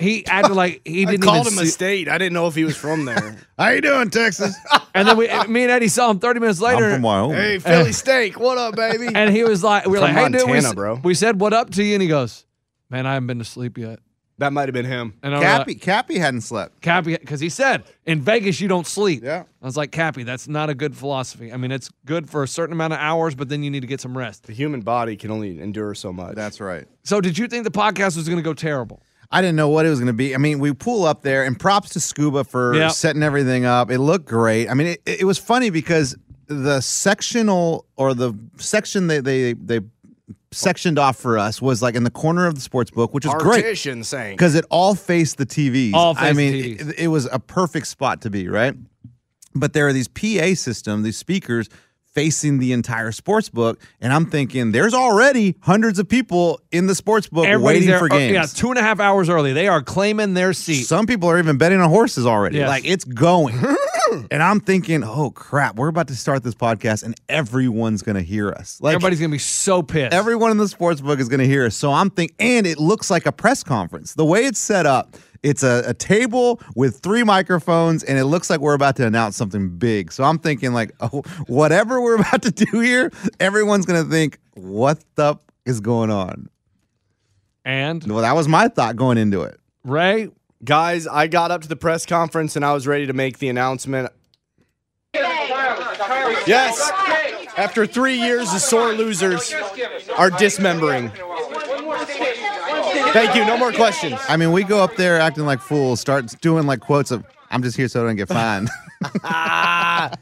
He acted like he didn't called even him a state. I didn't know if he was from there. How you doing, Texas? And then me and Eddie saw him 30 minutes later. I'm from Wyoming. Hey, Philly steak, what up, baby? And he was like, we were From like, hey, dude, Montana, bro. we said, what up to you? And he goes, man, I haven't been to sleep yet. That might have been him. And I was Cappy hadn't slept. Cappy, because he said, in Vegas, you don't sleep. Yeah. I was like, Cappy, that's not a good philosophy. I mean, it's good for a certain amount of hours, but then you need to get some rest. The human body can only endure so much. That's right. So did you think the podcast was going to go terrible? I didn't know what it was going to be. I mean, we pull up there, and props to Scuba for setting everything up. It looked great. I mean, it was funny because the sectional or the section they sectioned off for us was like in the corner of the sports book, which is great because it all faced the TVs. It was a perfect spot to be, right? But there are these PA systems, these speakers facing the entire sports book, and I'm thinking there's already hundreds of people in the sports book waiting for games. Yeah, 2.5 hours early. They are claiming their seat. Some people are even betting on horses already. Yes. Like, it's going. And I'm thinking, oh, crap, we're about to start this podcast, and everyone's going to hear us. Like, everybody's going to be so pissed. Everyone in the sports book is going to hear us. So I'm thinking, and it looks like a press conference. The way it's set up, it's a table with 3 microphones, and it looks like we're about to announce something big. So I'm thinking, like, oh, whatever we're about to do here, everyone's going to think, what the is going on? And? Well, that was my thought going into it. Ray? Guys, I got up to the press conference, and I was ready to make the announcement. Yes, after 3 years, the sore losers are dismembering. Thank you. No more questions. I mean, we go up there acting like fools, start doing like quotes of, I'm just here so I don't get fined. I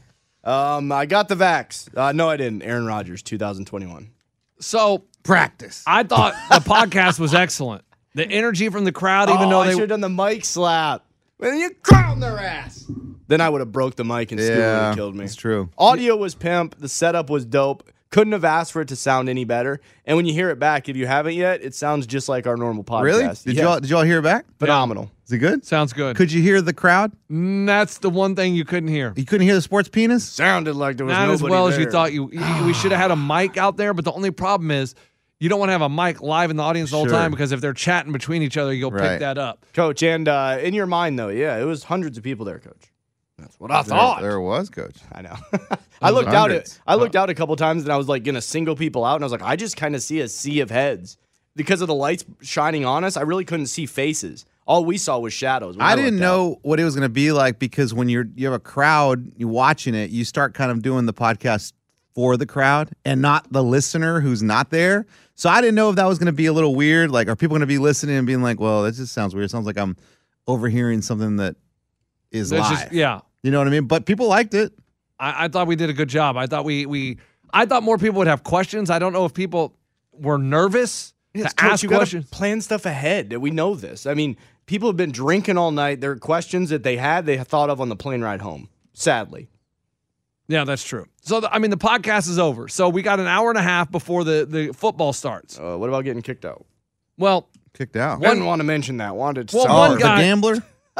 got the vax. No, I didn't. Aaron Rodgers, 2021. So, practice. I thought the podcast was excellent. The energy from the crowd, even though I they should have done the mic slap. When you crown their ass. Then I would have broke the mic and Stu would have killed me. It's true. Audio was pimp. The setup was dope. Couldn't have asked for it to sound any better. And when you hear it back, if you haven't yet, it sounds just like our normal podcast. Really? Did y'all hear it back? Phenomenal. Is it good? Sounds good. Could you hear the crowd? That's the one thing you couldn't hear. You couldn't hear the sports penis? Sounded like there was Not nobody as well there. as you thought we should have had a mic out there, but the only problem is you don't want to have a mic live in the audience the whole time because if they're chatting between each other, you'll pick that up. Coach, and in your mind, though, it was hundreds of people there, Coach. That's what I thought. There was, Coach. I know. I looked out a couple times, and I was like going to single people out, and I was like, I just kind of see a sea of heads. Because of the lights shining on us, I really couldn't see faces. All we saw was shadows. I didn't know what it was going to be like because when you have a crowd, you watching it, you start kind of doing the podcast for the crowd and not the listener who's not there. So I didn't know if that was going to be a little weird. Like, are people going to be listening and being like, well, that just sounds weird. It sounds like I'm overhearing something that is live. You know what I mean? But people liked it. I thought we did a good job. I thought I thought more people would have questions. I don't know if people were nervous to ask questions. Plan stuff ahead. We know this. I mean, people have been drinking all night. There are questions that they thought of on the plane ride home, sadly. Yeah, that's true. So, the podcast is over. So we got an hour and a half before the football starts. What about getting kicked out? Well, kicked out. Didn't want to mention that. Wanted to one guy, the gambler?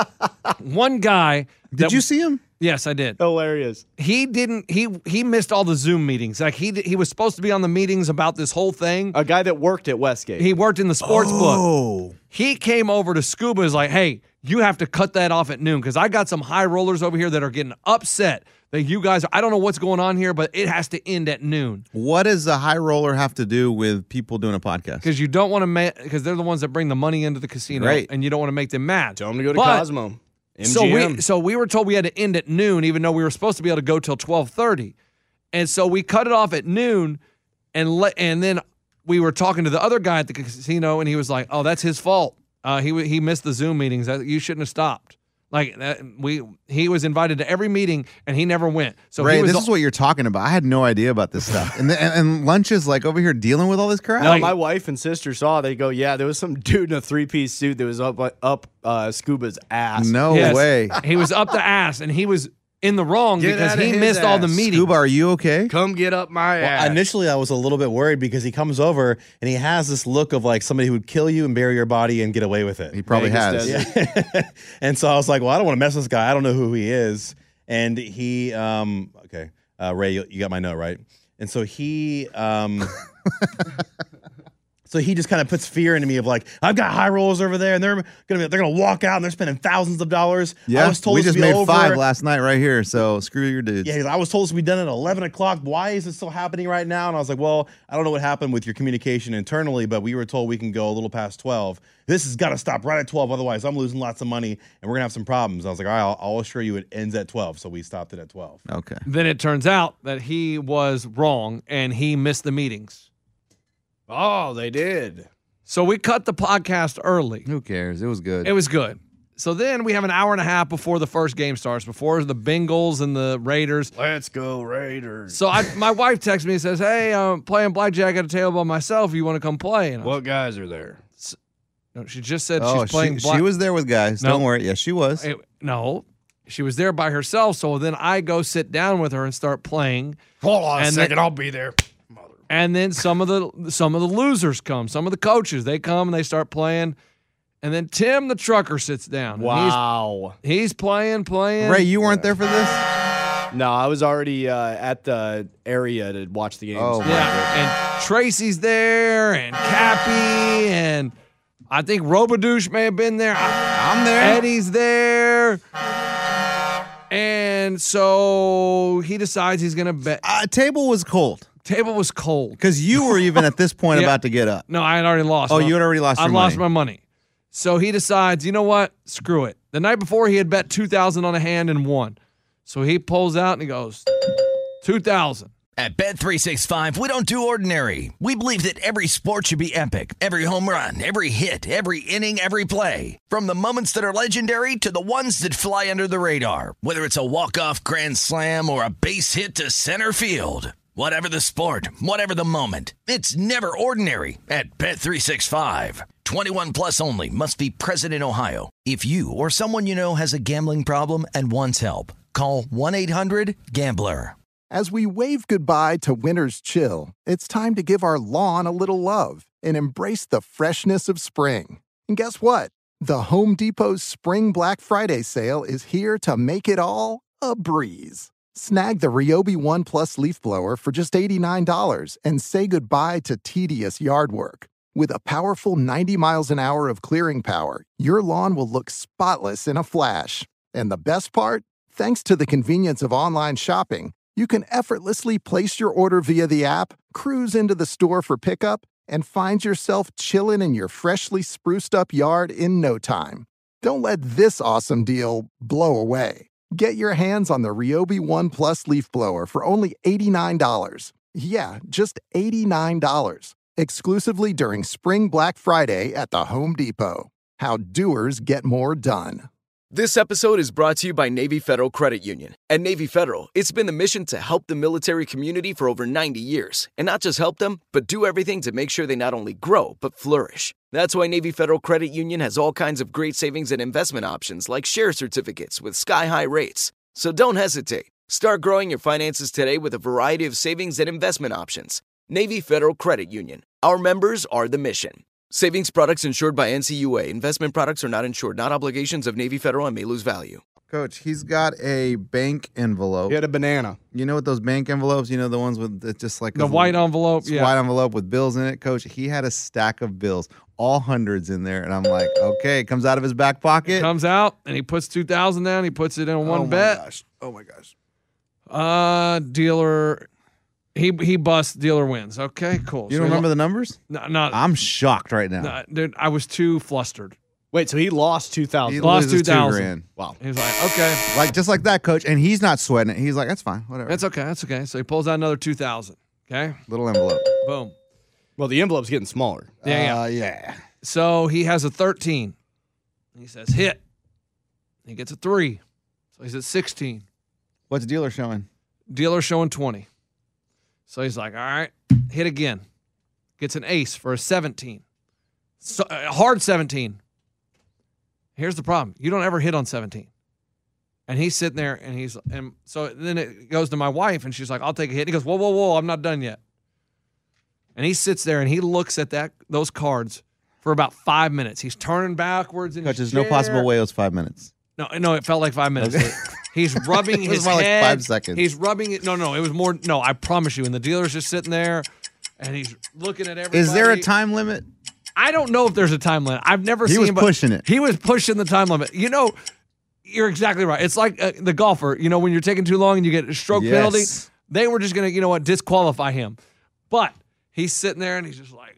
One guy. Did you see him? Yes, I did. Hilarious. He didn't. He missed all the Zoom meetings. Like he was supposed to be on the meetings about this whole thing. A guy that worked at Westgate. He worked in the sports book. He came over to Scuba. Is like, hey, you have to cut that off at noon because I got some high rollers over here that are getting upset that you guys. I don't know what's going on here, but it has to end at noon. What does a high roller have to do with people doing a podcast? Because you don't want to because they're the ones that bring the money into the casino, and you don't want to make them mad. Tell them to go to Cosmo. So we were told we had to end at noon, even though we were supposed to be able to go till 12:30, and so we cut it off at noon, and then we were talking to the other guy at the casino, and he was like, "Oh, that's his fault. He missed the Zoom meetings. You shouldn't have stopped." Like he was invited to every meeting and he never went. So Ray, this is what you're talking about. I had no idea about this stuff. And Lunch is like over here dealing with all this crap. No, my wife and sister saw. They go, yeah, there was some dude in a 3-piece suit that was up Scuba's ass. No way. He was up the ass and he was in the wrong because he missed all the meetings. Scuba, are you okay? Come get up my ass. Initially, I was a little bit worried because he comes over and he has this look of like somebody who would kill you and bury your body and get away with it. He probably has. Yeah. And so I was like, well, I don't want to mess with this guy. I don't know who he is. And he, Ray, you got my note, right? And so he, So he just kind of puts fear into me of like, I've got high rollers over there, and they're gonna walk out and they're spending thousands of dollars. Yeah, I was told we just made over. 5 last night right here. So screw your dudes. Yeah, I was told to be done at 11 o'clock. Why is it still happening right now? And I was like, well, I don't know what happened with your communication internally, but we were told we can go a little past 12. This has got to stop right at 12. Otherwise, I'm losing lots of money and we're gonna have some problems. I was like, all right, I'll assure you it ends at 12. So we stopped it at 12. Okay. Then it turns out that he was wrong and he missed the meetings. Oh, they did. So we cut the podcast early. Who cares? It was good. It was good. So then we have an hour and a half before the first game starts, before the Bengals and the Raiders. Let's go Raiders. So my wife texts me and says, hey, I'm playing blackjack at a table by myself. You want to come play? And what guys are there? No, she just said Oh, she's playing she was there with guys. No. Don't worry. Yes, she was. No, she was there by herself. So then I go sit down with her and start playing. Hold on a And second, then- I'll be there. And then some of the losers come. Some of the coaches, they come and they start playing. And then Tim the trucker sits down. and Wow. He's playing. Ray, you weren't there for this? No, I was already at the area to watch the games. Oh, my Yeah, and Tracy's there, and Cappy, and I think Robadouche may have been there. I'm there. Eddie's there. And so he decides he's going to bet. Table was cold. Table was cold. Because you were even at this point Yeah. about to get up. No, I had already lost. Oh, you had already lost your I money. lost my money. So he decides, you know what? Screw it. The night before, he had bet $2,000 on a hand and won. So he pulls out and he goes, $2,000. At Bet365, we don't do ordinary. We believe that every sport should be epic. Every home run, every hit, every inning, every play. From the moments that are legendary to the ones that fly under the radar. Whether it's a walk-off grand slam or a base hit to center field. Whatever the sport, whatever the moment. It's never ordinary at Bet365. 21 plus only. Must be present in Ohio. If you or someone you know has a gambling problem and wants help, call 1-800-GAMBLER. As we wave goodbye to winter's chill, it's time to give our lawn a little love and embrace the freshness of spring. And guess what? The Home Depot's Spring Black Friday sale is here to make it all a breeze. Snag the Ryobi One Plus leaf blower for just $89 and say goodbye to tedious yard work. With a powerful 90 miles an hour of clearing power, your lawn will look spotless in a flash. And the best part? Thanks to the convenience of online shopping, you can effortlessly place your order via the app, cruise into the store for pickup, and find yourself chilling in your freshly spruced up yard in no time. Don't let this awesome deal blow away. Get your hands on the Ryobi One Plus leaf blower for only $89. Yeah, just $89. Exclusively during Spring Black Friday at the Home Depot. How doers get more done. This episode is brought to you by Navy Federal Credit Union. At Navy Federal, it's been the mission to help the military community for over 90 years. And not just help them, but do everything to make sure they not only grow, but flourish. That's why Navy Federal Credit Union has all kinds of great savings and investment options like share certificates with sky-high rates. So don't hesitate. Start growing your finances today with a variety of savings and investment options. Navy Federal Credit Union. Our members are the mission. Savings products insured by NCUA. Investment products are not insured, not obligations of Navy Federal and may lose value. Coach, he's got a bank envelope. He had a banana. You know what those bank envelopes, you know, the ones with it's just like The white envelope, yeah. White envelope with bills in it. Coach, he had a stack of bills, all hundreds in there. And I'm like, okay, it comes out of his back pocket. Comes out and he puts $2,000 down. He puts it in one bet. Gosh. Oh my gosh. Dealer, he busts. Dealer wins. Okay, cool. You don't remember the numbers? No, I'm shocked right now. no, dude. I was too flustered. Wait, so he lost 2,000. He Lost loses 2,000. $2,000. Wow. He was like, okay, Like just like that, Coach. And he's not sweating it. He's like, that's fine, whatever. that's okay, that's okay. So he pulls out another 2,000. Okay, Little envelope. boom. Well, the envelope's getting smaller. Yeah. Yeah. So he has a 13. He says hit. He gets a 3. So he's at 16. What's dealer showing? Dealer showing 20. So he's like, all right, hit again. Gets an ace for a 17. So, hard 17. Here's the problem. You don't ever hit on 17. And he's sitting there and so then it goes to my wife and she's like, I'll take a hit. He goes, whoa, whoa, whoa, I'm not done yet. And he sits there and he looks at those cards for about 5 minutes. He's turning backwards in Coach, his there's no chair. possible way it was 5 minutes. No, it felt like 5 minutes. Okay. He's rubbing It was his more like head. 5 seconds. He's rubbing it. No, it was more. No, I promise you. And the dealer's just sitting there, and he's looking at everybody. Is there a time limit? I don't know if there's a time limit. I've never seen him. He was pushing it. He was pushing the time limit. You know, you're exactly right. It's like the golfer. You know, when you're taking too long and you get a stroke penalty, they were just going to, you know what, disqualify him. But he's sitting there and he's just like,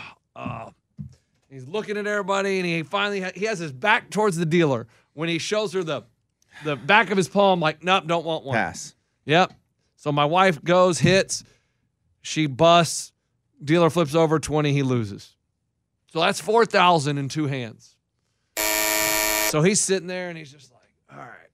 he's looking at everybody, and he finally he has his back towards the dealer when he shows her the back of his palm, like, nope, don't want one. Pass. Yep. So my wife goes, hits, she busts, dealer flips over 20, he loses. So that's 4,000 in two hands. So he's sitting there and he's just like, all right.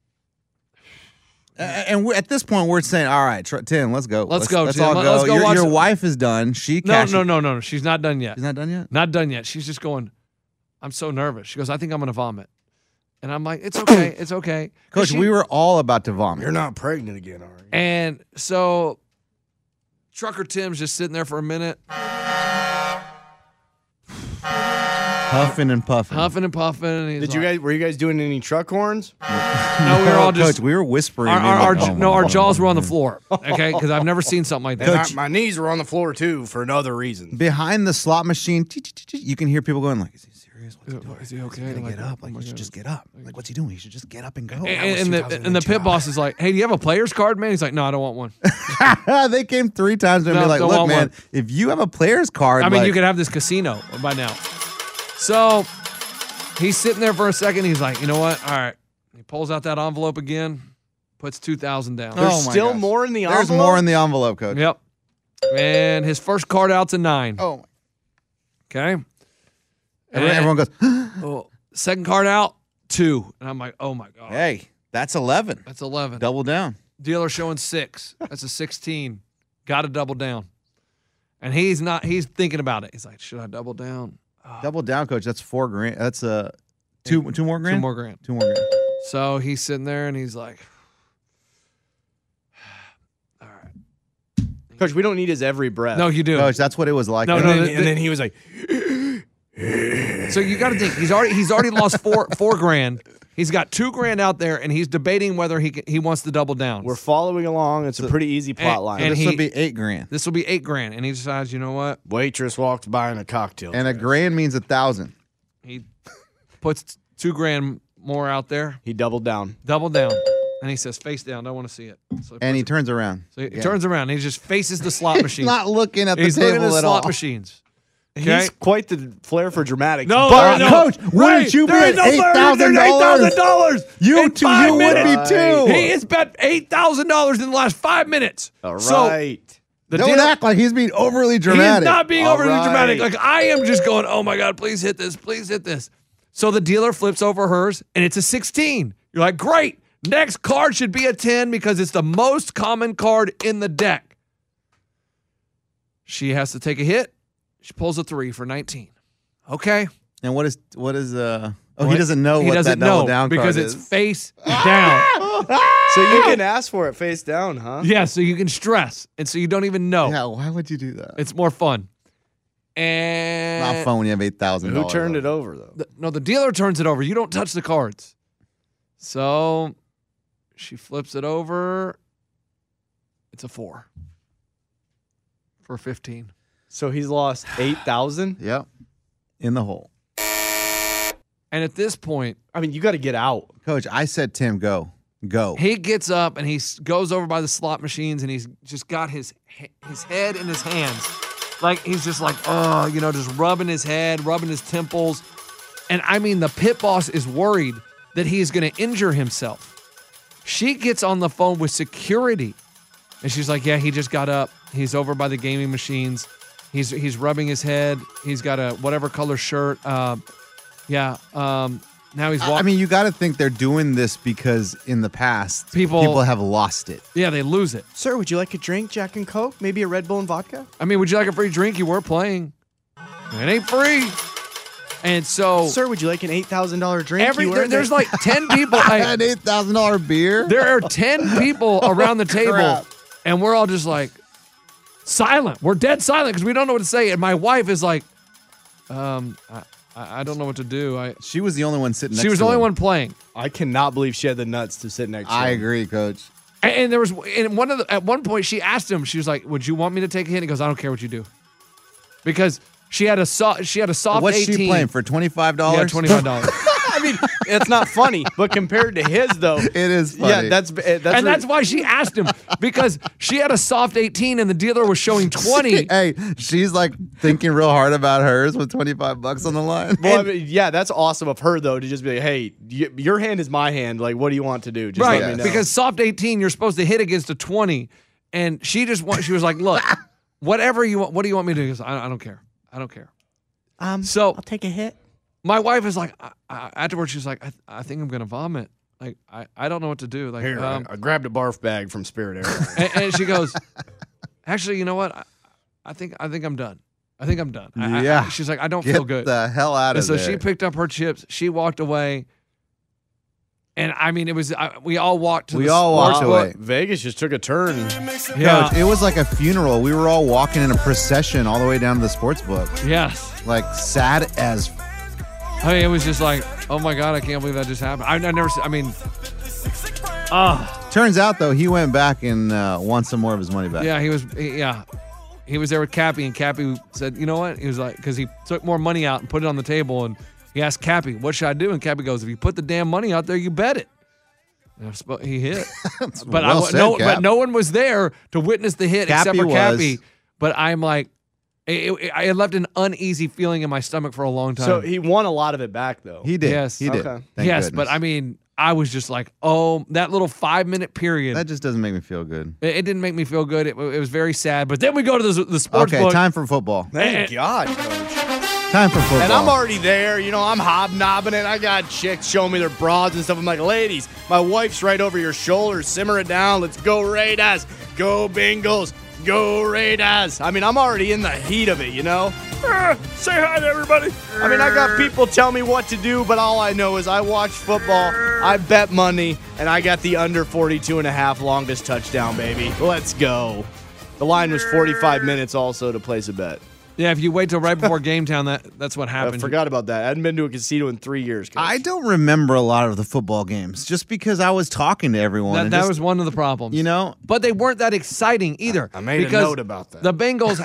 And at this point, we're saying, all right, Tim, let's go. Let's go, Let's Tim. all go. Let's go watch Your it. wife is done. She No. She's not done yet. She's not done yet? Not done yet. She's just going, I'm so nervous. She goes, I think I'm going to vomit. And I'm like, it's okay. It's okay. Coach, we were all about to vomit. You're not pregnant again, are you? And so Trucker Tim's just sitting there for a minute. Huffing and puffing. And Were you guys doing any truck horns? No, we were all just. Coach, we were whispering. Our jaws were on the floor. Okay, because I've never seen something like that. Coach, my knees were on the floor too for another reason. Behind the slot machine, you can hear people going like, "Is he serious? What's he doing? Is he okay? He's gotta get up. Like, he should just get up. Like, what's he doing? He should just get up and go." And the pit boss is like, "Hey, do you have a player's card, man?" He's like, "No, I don't want one." They came 3 times and No, be like, don't "Look, want man, one." if you have a player's card, I mean, like, you could have this casino by now. So he's sitting there for a second. He's like, you know what? All right. He pulls out that envelope again, puts 2,000 down. There's still more in the envelope? There's more in the envelope, Coach. Yep. And his first card out's a 9. Oh. Okay. And Everyone goes, second card out, 2. And I'm like, oh my God. "Hey, that's 11. That's 11. Double down." Dealer showing 6. That's a 16. Got to double down. And he's thinking about it. He's like, should I double down? Double down, Coach. That's $4,000. That's two more grand. 2 more grand. 2 more grand. So he's sitting there and he's like, all right. Coach, we don't need his every breath. No, you do. Coach, that's what it was like. No, And then he was like, so you got to think he's already lost four grand. He's got 2 grand out there, and he's debating whether he wants to double down. we're following along. It's a pretty easy plot line. and This he- would be $8,000. This will be 8 grand, and he decides, you know what? Waitress walked by in a cocktail. And $1,000 means 1,000. He puts 2 grand more out there, He doubled down. double down, and he says, face down. Don't want to see it. So And he turns around. he turns around, and he just faces the slot machine. Not looking at the He's looking at table the at slot all. machines. Okay? He's quite the flair for dramatics. No, but no. Coach, wouldn't you be there at is no flair. There's $8,000? $8,000. You in too. 5 You would minutes. be too. He has bet $8,000 in the last 5 minutes. All right. So the Don't deal- act like he's being overly dramatic. He's not being All overly right. dramatic. Like, I am just going, oh my God, please hit this. Please hit this. So the dealer flips over hers, and it's a 16. You're like, great. Next card should be a 10 because it's the most common card in the deck. She has to take a hit. She pulls a 3 for 19. Okay. And what is he doesn't know He what doesn't that double know down because card it's is. face down. So you can ask for it face down, huh? Yeah, so you can stress. And so you don't even know. Yeah, why would you do that? It's more fun. And Not fun when you have $8,000. Who turned it over, though? the dealer turns it over. You don't touch the cards. So she flips it over. It's a 4 for 15. So he's lost 8,000? Yep. In the hole. And at this point, I mean, you got to get out. Coach, I said, Tim, go. Go. he gets up and he goes over by the slot machines and he's just got his head in his hands. Like, he's just like, just rubbing his head, rubbing his temples. And I mean, the pit boss is worried that he is going to injure himself. She gets on the phone with security and she's like, yeah, he just got up. He's over by the gaming machines. He's rubbing his head. He's got a whatever color shirt. Now he's walking. I mean, you got to think they're doing this because in the past, people have lost it. Yeah, they lose it. Sir, would you like a drink, Jack and Coke? Maybe a Red Bull and vodka? I mean, would you like a free drink? You were playing. It ain't free. And so, Sir, would you like an $8,000 drink? there's like 10 people. An $8,000 beer? There are 10 people around the table, Crap. and we're all just like silent. We're dead silent because we don't know what to say. And my wife is like, I don't know what to do. She was the only one sitting next to She was the only him. one playing. I cannot believe she had the nuts to sit next to him. I agree, Coach. And there was at one point she asked him, she was like, would you want me to take a hit? He goes, I don't care what you do. because she had a soft 18. What's she playing for? $25? Yeah, $25. I mean, it's not funny, but compared to his, though, it is funny. Yeah, that's why she asked him, because she had a soft 18 and the dealer was showing 20. Hey, she's like thinking real hard about hers with $25 on the line. Well, I mean, yeah, that's awesome of her though to just be like, hey, your hand is my hand. Like, what do you want to do? Just right, let me know. because soft 18, you're supposed to hit against a 20, and she was like, look, whatever you want. What do you want me to do? He goes, I don't care. I don't care. So I'll take a hit. My wife is like, afterwards, she's like, I think I'm going to vomit. Like, I don't know what to do. Like, Here, I grabbed a barf bag from Spirit Airlines. and she goes, actually, you know what? I think I'm done. I think I'm done. She's like, I don't feel good. Get the hell out of there. So she picked up her chips. She walked away. And I mean, it was we all walked to the sports away. Vegas just took a turn. Yeah, Coach, it was like a funeral. We were all walking in a procession all the way down to the sports book. Yes, like sad as. I mean, it was just like, oh my God, I can't believe that just happened. I never. I mean, Turns out though, he went back and won some more of his money back. Yeah, he was there with Cappy, and Cappy said, you know what? He was like, because he took more money out and put it on the table, and he asked Cappy, what should I do? And Cappy goes, if you put the damn money out there, you bet it. And he hit. But no one was there to witness the hit except for Cappy. But I'm like, I had left an uneasy feeling in my stomach for a long time. So he won a lot of it back, though. He did. Yes. He did. Okay. Thank yes, goodness. but I mean, I was just like, oh, that little 5-minute period. That just doesn't make me feel good. It didn't make me feel good. It was very sad. But then we go to the sports book. Okay, time for football. Thank God, Coach. Time for football. And I'm already there. You know, I'm hobnobbing it. I got chicks showing me their bras and stuff. I'm like, ladies, my wife's right over your shoulder. Simmer it down. Let's go Raiders. Go Bengals. Go Raiders. I mean, I'm already in the heat of it, you know? Say hi to everybody. I mean, I got people tell me what to do, but all I know is I watch football, I bet money, and I got the under 42.5 longest touchdown, baby. Let's go. The line was 45 minutes also to place a bet. Yeah, if you wait till right before game time, that's what happened. I forgot about that. I hadn't been to a casino in 3 years. Coach. I don't remember a lot of the football games just because I was talking to everyone. That was one of the problems. You know? But they weren't that exciting either. I made a note about that. The Bengals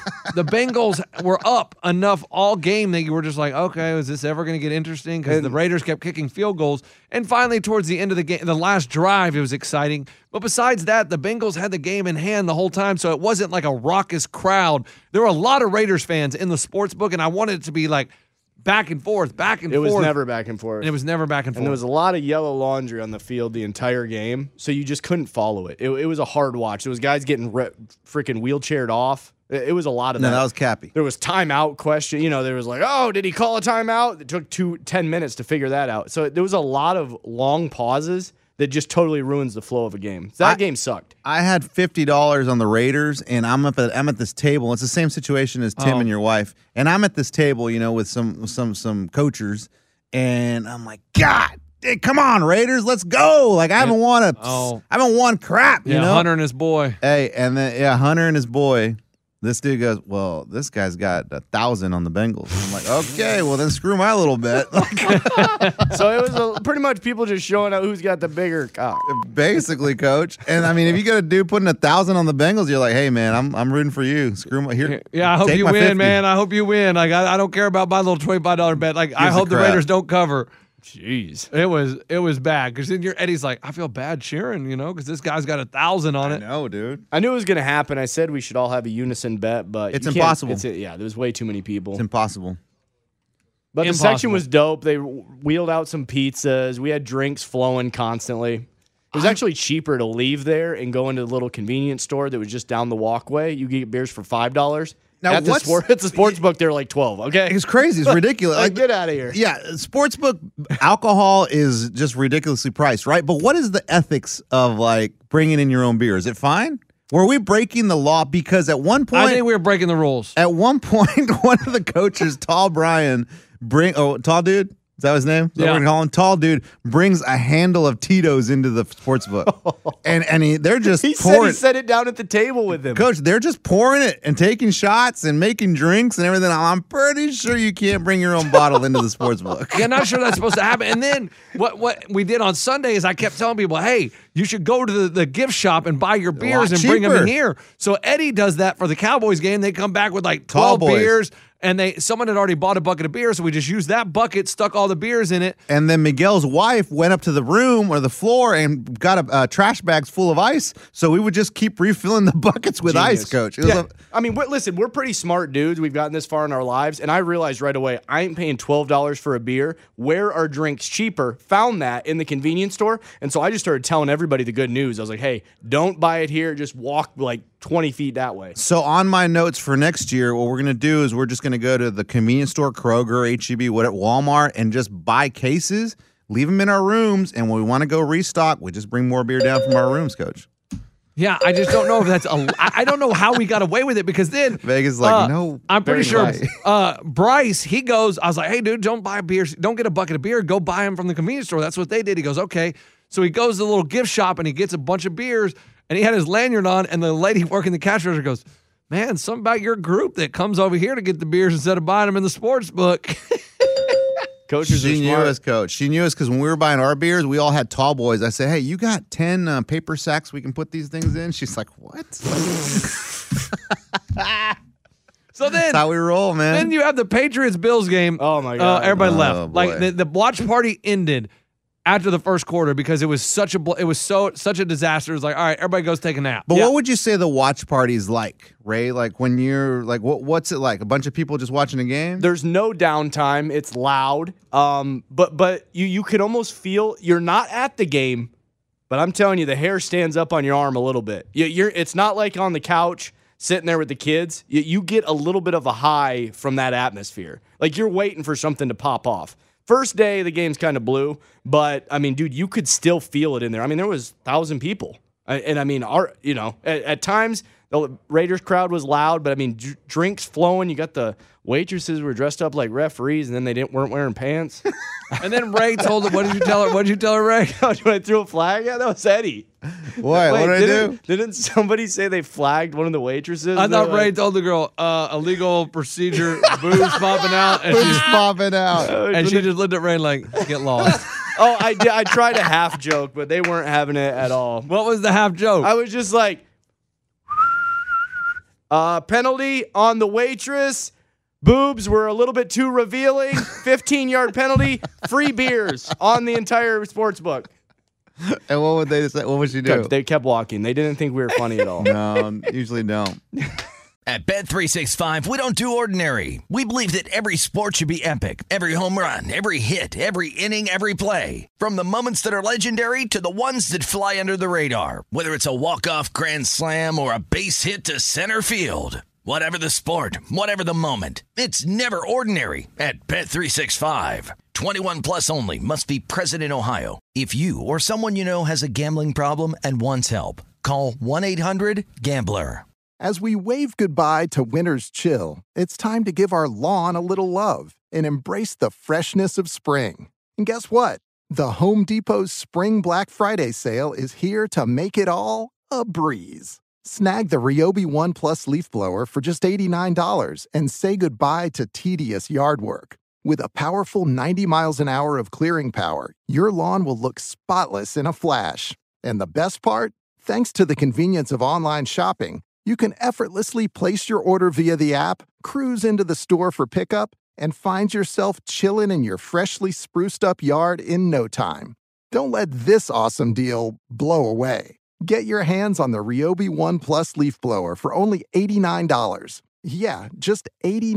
were up enough all game that you were just like, okay, is this ever going to get interesting? Because the Raiders kept kicking field goals. And finally, towards the end of the game, the last drive, it was exciting. But besides that, the Bengals had the game in hand the whole time, so it wasn't like a raucous crowd. There were a lot of Raiders fans in the sports book, and I wanted it to be like back and forth. It was never back and forth. It was never back and forth. And there was a lot of yellow laundry on the field the entire game, so you just couldn't follow it. It was a hard watch. There was guys getting freaking wheelchaired off. It was a lot of that. No, that was Cappy. There was timeout question. You know, there was like, oh, did he call a timeout? It took 10 minutes to figure that out. So there was a lot of long pauses that just totally ruins the flow of a game. That game sucked. I had $50 on the Raiders, and I'm at this table. It's the same situation as Tim and your wife, and I'm at this table, you know, with some coachers, and I'm like, God, hey, come on, Raiders, let's go! Like I haven't won crap. You know, Hunter and his boy. Hey, and then Hunter and his boy. This dude goes, well, this guy's got 1,000 on the Bengals. And I'm like, okay, well then screw my little bet. So it was pretty much people just showing out who's got the bigger cock. Basically, Coach. And I mean, if you got a dude putting 1,000 on the Bengals, you're like, hey man, I'm rooting for you. Screw my here. Yeah, I hope you win, 50. Man. I hope you win. Like I don't care about my little $25 bet. Like I hope the Raiders don't cover. Jeez, it was bad because then Eddie's like, I feel bad cheering, you know, because this guy's got 1,000 on it. I know, dude. I knew it was gonna happen. I said we should all have a unison bet, but it's impossible. There was way too many people. It's impossible. But the section was dope. They wheeled out some pizzas. We had drinks flowing constantly. It was actually cheaper to leave there and go into the little convenience store that was just down the walkway. You get beers for $5. Now, at the sports book, they're like 12, okay? It's crazy. It's ridiculous. Like, get out of here. Yeah, sports book alcohol is just ridiculously priced, right? But what is the ethics of, like, bringing in your own beer? Is it fine? Were we breaking the law? Because at one point... I think we were breaking the rules. At one point, one of the coaches, tall dude, Is that his name? Is that what we're gonna call him? Tall dude brings a handle of Tito's into the sports book. and they're just pouring. He set it down at the table with him. Coach, they're just pouring it and taking shots and making drinks and everything. I'm pretty sure you can't bring your own bottle into the sports book. Yeah, not sure that's supposed to happen. And then what we did on Sunday is I kept telling people, hey, you should go to the gift shop and buy your beers and bring them in here. So Eddie does that for the Cowboys game. They come back with like 12 beers. And someone had already bought a bucket of beer, so we just used that bucket, stuck all the beers in it. And then Miguel's wife went up to the room or the floor and got a trash bags full of ice. So we would just keep refilling the buckets with ice, Coach. I mean, listen, we're pretty smart dudes. We've gotten this far in our lives, and I realized right away, I ain't paying $12 for a beer. Where are drinks cheaper? Found that in the convenience store, and so I just started telling everybody the good news. I was like, hey, don't buy it here. Just walk like 20 feet that way. So on my notes for next year, what we're going to do is we're just going to go to the convenience store, Kroger, H-E-B, Walmart, and just buy cases, leave them in our rooms, and when we want to go restock, we just bring more beer down from our rooms, Coach. Yeah, I just don't know if that's I don't know how we got away with it because then Vegas is like, no. I'm pretty sure Bryce, he goes, I was like, hey, dude, don't buy beers. Don't get a bucket of beer. Go buy them from the convenience store. That's what they did. He goes, okay. So he goes to the little gift shop and he gets a bunch of beers and he had his lanyard on and the lady working the cash register goes, man, something about your group that comes over here to get the beers instead of buying them in the sports book. Coaches she knew us, Coach. She knew us because when we were buying our beers, we all had tall boys. I said, hey, you got 10 paper sacks we can put these things in? She's like, what? So then, that's how we roll, man. Then you have the Patriots-Bills game. Oh, my God. Everybody left. Like, the watch party ended after the first quarter because it was such a disaster. It was like, all right, everybody goes take a nap. But what would you say the watch party's like, Ray? Like when you're like, what's it like? A bunch of people just watching a game? There's no downtime. It's loud. But you could almost feel you're not at the game, but I'm telling you, the hair stands up on your arm a little bit. It's not like on the couch sitting there with the kids. You get a little bit of a high from that atmosphere. Like you're waiting for something to pop off. First day, the game's kind of blue, but, I mean, dude, you could still feel it in there. I mean, there was 1,000 people. And, I mean, at times, the Raiders crowd was loud, but, I mean, drinks flowing. You got the waitresses were dressed up like referees, and then they weren't wearing pants. And then Ray told her, what did you tell her, Ray? When I threw a flag? Yeah, that was Eddie. What? What did I do? Didn't somebody say they flagged one of the waitresses? I thought Ray told the girl, illegal procedure, booze popping out. And booze popping out. And she just looked at Ray like, get lost. Oh, I tried a half joke, but they weren't having it at all. What was the half joke? I was just like, penalty on the waitress. Boobs were a little bit too revealing. 15-yard penalty. Free beers on the entire sports book. And what would they say? What would she do? They kept walking. They didn't think we were funny at all. No, usually don't. At Bet365, we don't do ordinary. We believe that every sport should be epic. Every home run, every hit, every inning, every play. From the moments that are legendary to the ones that fly under the radar. Whether it's a walk-off grand slam or a base hit to center field. Whatever the sport, whatever the moment, it's never ordinary at Bet365. 21 plus only. Must be present in Ohio. If you or someone you know has a gambling problem and wants help, call 1-800-GAMBLER. As we wave goodbye to winter's chill, it's time to give our lawn a little love and embrace the freshness of spring. And guess what? The Home Depot's Spring Black Friday sale is here to make it all a breeze. Snag the Ryobi One Plus leaf blower for just $89 and say goodbye to tedious yard work. With a powerful 90 miles an hour of clearing power, your lawn will look spotless in a flash. And the best part? Thanks to the convenience of online shopping, you can effortlessly place your order via the app, cruise into the store for pickup, and find yourself chilling in your freshly spruced up yard in no time. Don't let this awesome deal blow away. Get your hands on the Ryobi One Plus leaf blower for only $89. Yeah, just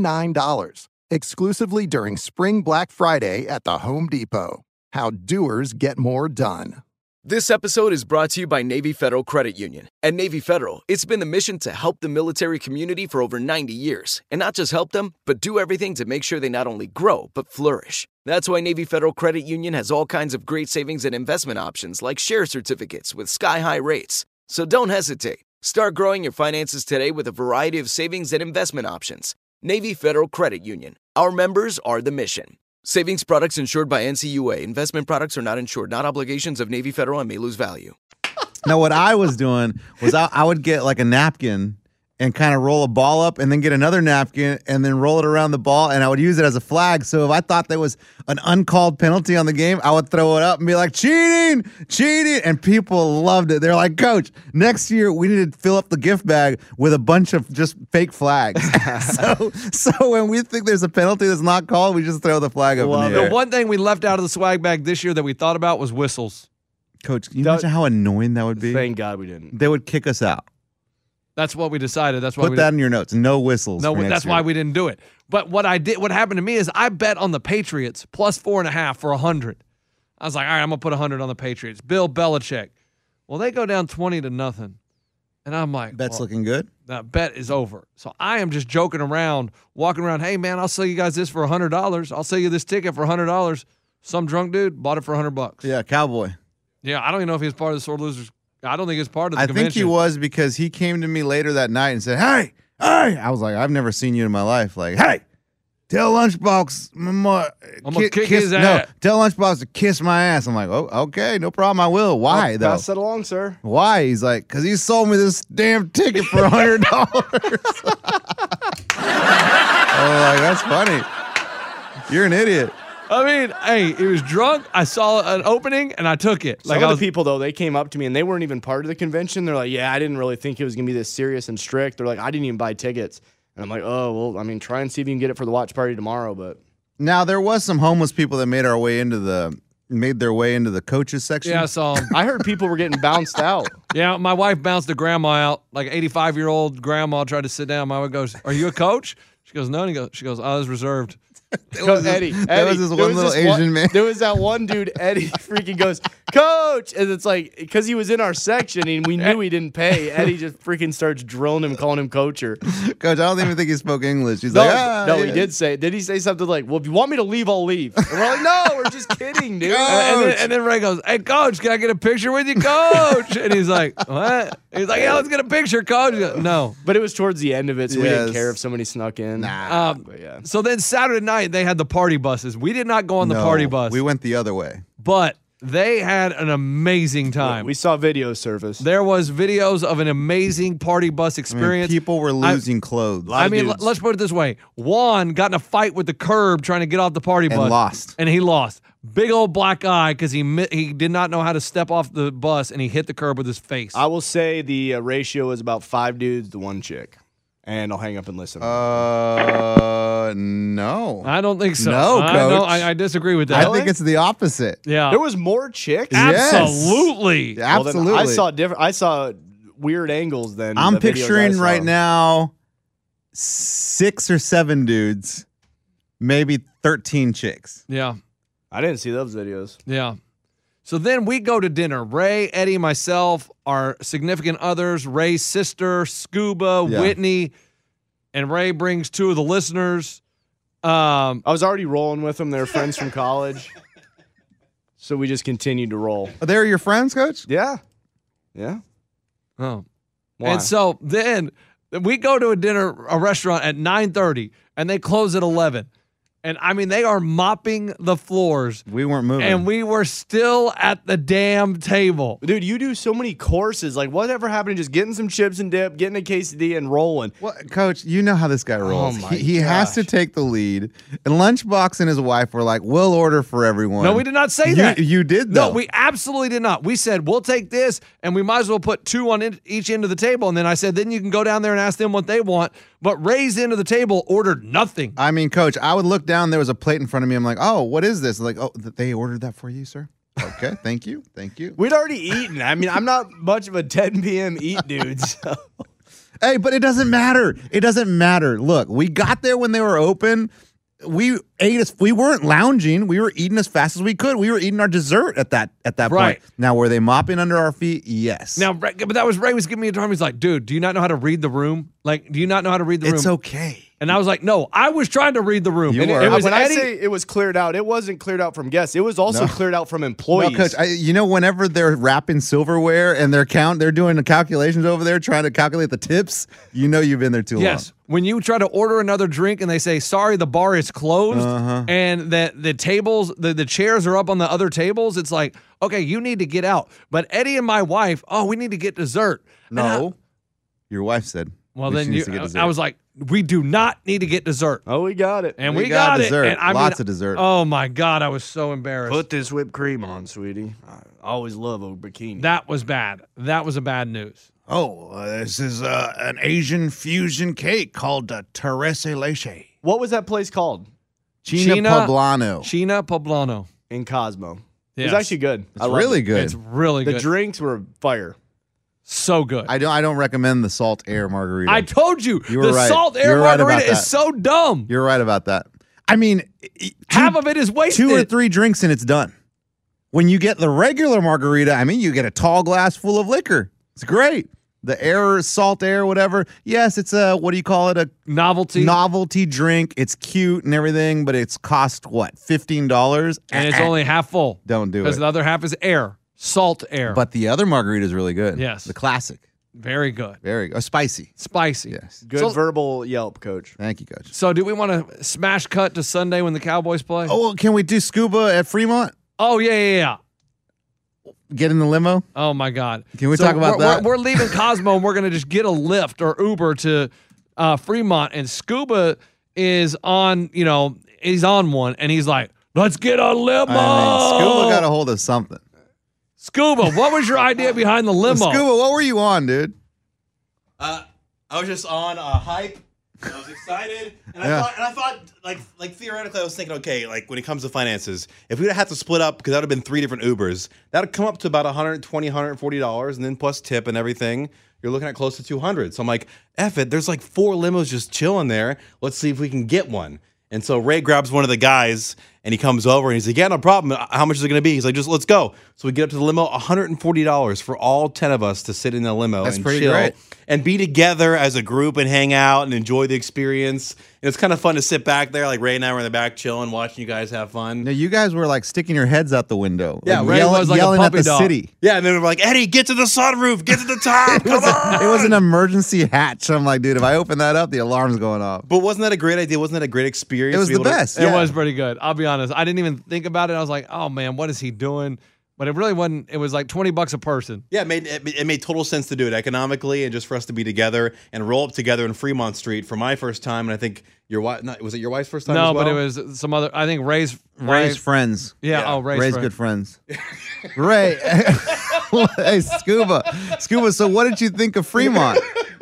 $89. Exclusively during Spring Black Friday at the Home Depot. How doers get more done. This episode is brought to you by Navy Federal Credit Union. At Navy Federal, it's been the mission to help the military community for over 90 years. And not just help them, but do everything to make sure they not only grow, but flourish. That's why Navy Federal Credit Union has all kinds of great savings and investment options like share certificates with sky-high rates. So don't hesitate. Start growing your finances today with a variety of savings and investment options. Navy Federal Credit Union. Our members are the mission. Savings products insured by NCUA. Investment products are not insured, not obligations of Navy Federal and may lose value. Now, what I was doing was I would get like a napkin and kind of roll a ball up and then get another napkin and then roll it around the ball, and I would use it as a flag. So if I thought there was an uncalled penalty on the game, I would throw it up and be like, cheating, and people loved it. They're like, Coach, next year we need to fill up the gift bag with a bunch of just fake flags. so when we think there's a penalty that's not called, we just throw the flag up in the air. The one thing we left out of the swag bag this year that we thought about was whistles. Coach, can you imagine how annoying that would be? Thank God we didn't. They would kick us out. That's what we decided. That's why Put that in your notes. No whistles. No, that's why we didn't do it. But what happened to me is I bet on the Patriots plus 4.5 for 100. I was like, all right, I'm gonna put 100 on the Patriots. Bill Belichick. Well, they go down 20-0, and I'm like, bet's looking good. That bet is over. So I am just joking around, walking around. Hey man, I'll sell you guys this for $100. I'll sell you this ticket for $100. Some drunk dude bought it for $100. Yeah, cowboy. Yeah, I don't even know if he was part of the Sore Losers. I don't think it's part of the convention. I think he was because he came to me later that night and said, hey. I was like, I've never seen you in my life. Like, hey, tell Lunchbox, I'm going to kick his ass. No, tell Lunchbox to kiss my ass. I'm like, oh, okay, no problem, I will. Why, though? Pass that along, sir. Why? He's like, because he sold me this damn ticket for $100. I was like, that's funny. You're an idiot. I mean, hey, he was drunk. I saw an opening, and I took it. Some of the people, though, they came up to me, and they weren't even part of the convention. They're like, yeah, I didn't really think it was going to be this serious and strict. They're like, I didn't even buy tickets. And I'm like, oh, well, I mean, try and see if you can get it for the watch party tomorrow. But now, there was some homeless people that made their way into the coaches section. Yeah, I saw them. I heard people were getting bounced out. Yeah, my wife bounced a grandma out. Like 85-year-old grandma tried to sit down. My wife goes, are you a coach? She goes, no. And she goes, oh, it's reserved. There was this one little Asian man. There was that one dude, Eddie, freaking goes, Coach! And it's like, because he was in our section and we knew he didn't pay, Eddie just freaking starts drilling him, calling him coacher. Coach, I don't even think he spoke English. He's no, like, he did say, did he say something like, well, if you want me to leave, I'll leave? And we're like, no, we're just kidding, dude. And then Ray goes, hey, Coach, can I get a picture with you, Coach? And he's like, what? He's like, yeah, let's get a picture, Coach. Goes, no. But it was towards the end of it, so we didn't care if somebody snuck in. Nah. But yeah. So then Saturday night, they had the party buses. We did not go on the party bus. We went the other way. But they had an amazing time. We saw video service. There was videos of an amazing party bus experience. People were losing clothes. Let's put it this way. Juan got in a fight with the curb trying to get off the party bus. And lost. And he lost. Big old black eye because he did not know how to step off the bus and he hit the curb with his face. I will say the ratio is about 5 dudes to 1 chick. And I'll hang up and listen. No. I don't think so. No, Coach. I disagree with that. I think it's the opposite. Yeah. There was more chicks? Absolutely. Yes. Absolutely. Well, I saw weird angles then. I'm picturing right now 6 or 7 dudes, maybe 13 chicks. Yeah. I didn't see those videos. Yeah. So then we go to dinner. Ray, Eddie, myself, our significant others, Ray's sister, Scuba, Whitney, and Ray brings 2 of the listeners. I was already rolling with them. They're friends from college. So we just continued to roll. They're your friends, Coach? Yeah. Yeah. Oh. Why? And so then we go to a restaurant at 9:30, and they close at 11. And, I mean, they are mopping the floors. We weren't moving. And we were still at the damn table. Dude, you do so many courses. Like, whatever happened to just getting some chips and dip, getting a quesadilla, and rolling? Well, Coach, you know how this guy rolls. Oh, he has to take the lead. And Lunchbox and his wife were like, we'll order for everyone. No, we did not say that. You did, though. No, we absolutely did not. We said, we'll take this, and we might as well put 2 on each end of the table. And then I said, then you can go down there and ask them what they want. But Ray's end of the table ordered nothing. I mean, Coach, I would look down. There was a plate in front of me. I'm like, oh, what is this? Like, oh, they ordered that for you, sir? Okay, thank you. Thank you. We'd already eaten. I mean, I'm not much of a 10 p.m. eat dude. So. Hey, but it doesn't matter. It doesn't matter. Look, we got there when they were open. We ate we weren't lounging. We were eating as fast as we could. We were eating our dessert at that right. point. Now, were they mopping under our feet? Yes. Now, but that was Ray was giving me a time. He's like, dude, do you not know how to read the room? Like, do you not know how to read the room? It's okay. And I was like, no, I was trying to read the room. When I say it was cleared out, it wasn't cleared out from guests. It was also cleared out from employees. No, Coach, whenever they're wrapping silverware and they're doing the calculations over there, trying to calculate the tips, you've been there too long. Yes. When you try to order another drink and they say, sorry, the bar is closed, and that the tables, the chairs are up on the other tables, it's like, okay, you need to get out. But Eddie and my wife, we need to get dessert. No. Your wife said. Well, then I was like, we do not need to get dessert. Oh, we got it. And we got dessert. it. And Lots of dessert. Oh, my God. I was so embarrassed. Put this whipped cream on, sweetie. I always love a bikini. That was bad. That was a bad news. This is an Asian fusion cake called Terese Leche. What was that place called? China Poblano. China Poblano. In Cosmo. Yes. It was actually good. It's really good. It's really good. The drinks were fire. So good. I don't recommend the salt air margarita. I told you. You were right. Salt air margarita is so dumb. You're right about that. I mean, half of it is wasted. 2 or 3 drinks and it's done. When you get the regular margarita, you get a tall glass full of liquor. It's great. The salt air, whatever. Yes, it's a, what do you call it? A novelty drink. It's cute and everything, but it's cost what? $15? And it's only half full. Don't do it. Because the other half is air. Salt air. But the other margarita is really good. Yes. The classic. Very good. Very good. Spicy. Yes. Good verbal Yelp, Coach. Thank you, Coach. So do we want to smash cut to Sunday when the Cowboys play? Oh, well, can we do scuba at Fremont? Oh, yeah. Get in the limo? Oh, my God. Can we talk about that? We're leaving Cosmo, and we're going to just get a Lyft or Uber to Fremont. And Scuba is on, he's on one, and he's like, let's get a limo. Scuba got a hold of something. Scuba, what was your idea behind the limo? Scuba, what were you on, dude? I was just on a hype. I was excited, and I thought, like theoretically, I was thinking, okay, like when it comes to finances, if we'd have to split up, because that would have been 3 different Ubers, that would come up to about $120, $140, and then plus tip and everything, you're looking at close to $200. So I'm like, F it, there's like 4 limos just chilling there. Let's see if we can get one. And so Ray grabs one of the guys, and he comes over, and he's like, yeah, no problem. How much is it going to be? He's like, just let's go. So we get up to the limo, $140 for all 10 of us to sit in the limo and chill great. and be together as a group and hang out and enjoy the experience. And it's kind of fun to sit back there. Like Ray and I were in the back chilling, watching you guys have fun. No, you guys were like sticking your heads out the window. Yeah, Ray was like yelling a at puppy the dog. city. Yeah, and then we're like, Eddie, get to the sunroof, get to the top, come on. It was an emergency hatch. I'm like, dude, if I open that up, the alarm's going off. But wasn't that a great idea? Wasn't that a great experience? It was the best. It was pretty good. I'll be honest. I didn't even think about it. I was like, oh, man, what is he doing? But it really wasn't. It was like $20 a person. Yeah, it made total sense to do it economically and just for us to be together and roll up together in Fremont Street for my first time. And I think your wife, was it your wife's first time? No, as well? but it was some other. I think Ray's friends. Yeah. Yeah. Oh, Ray's good friends. Ray, hey Scuba. So what did you think of Fremont?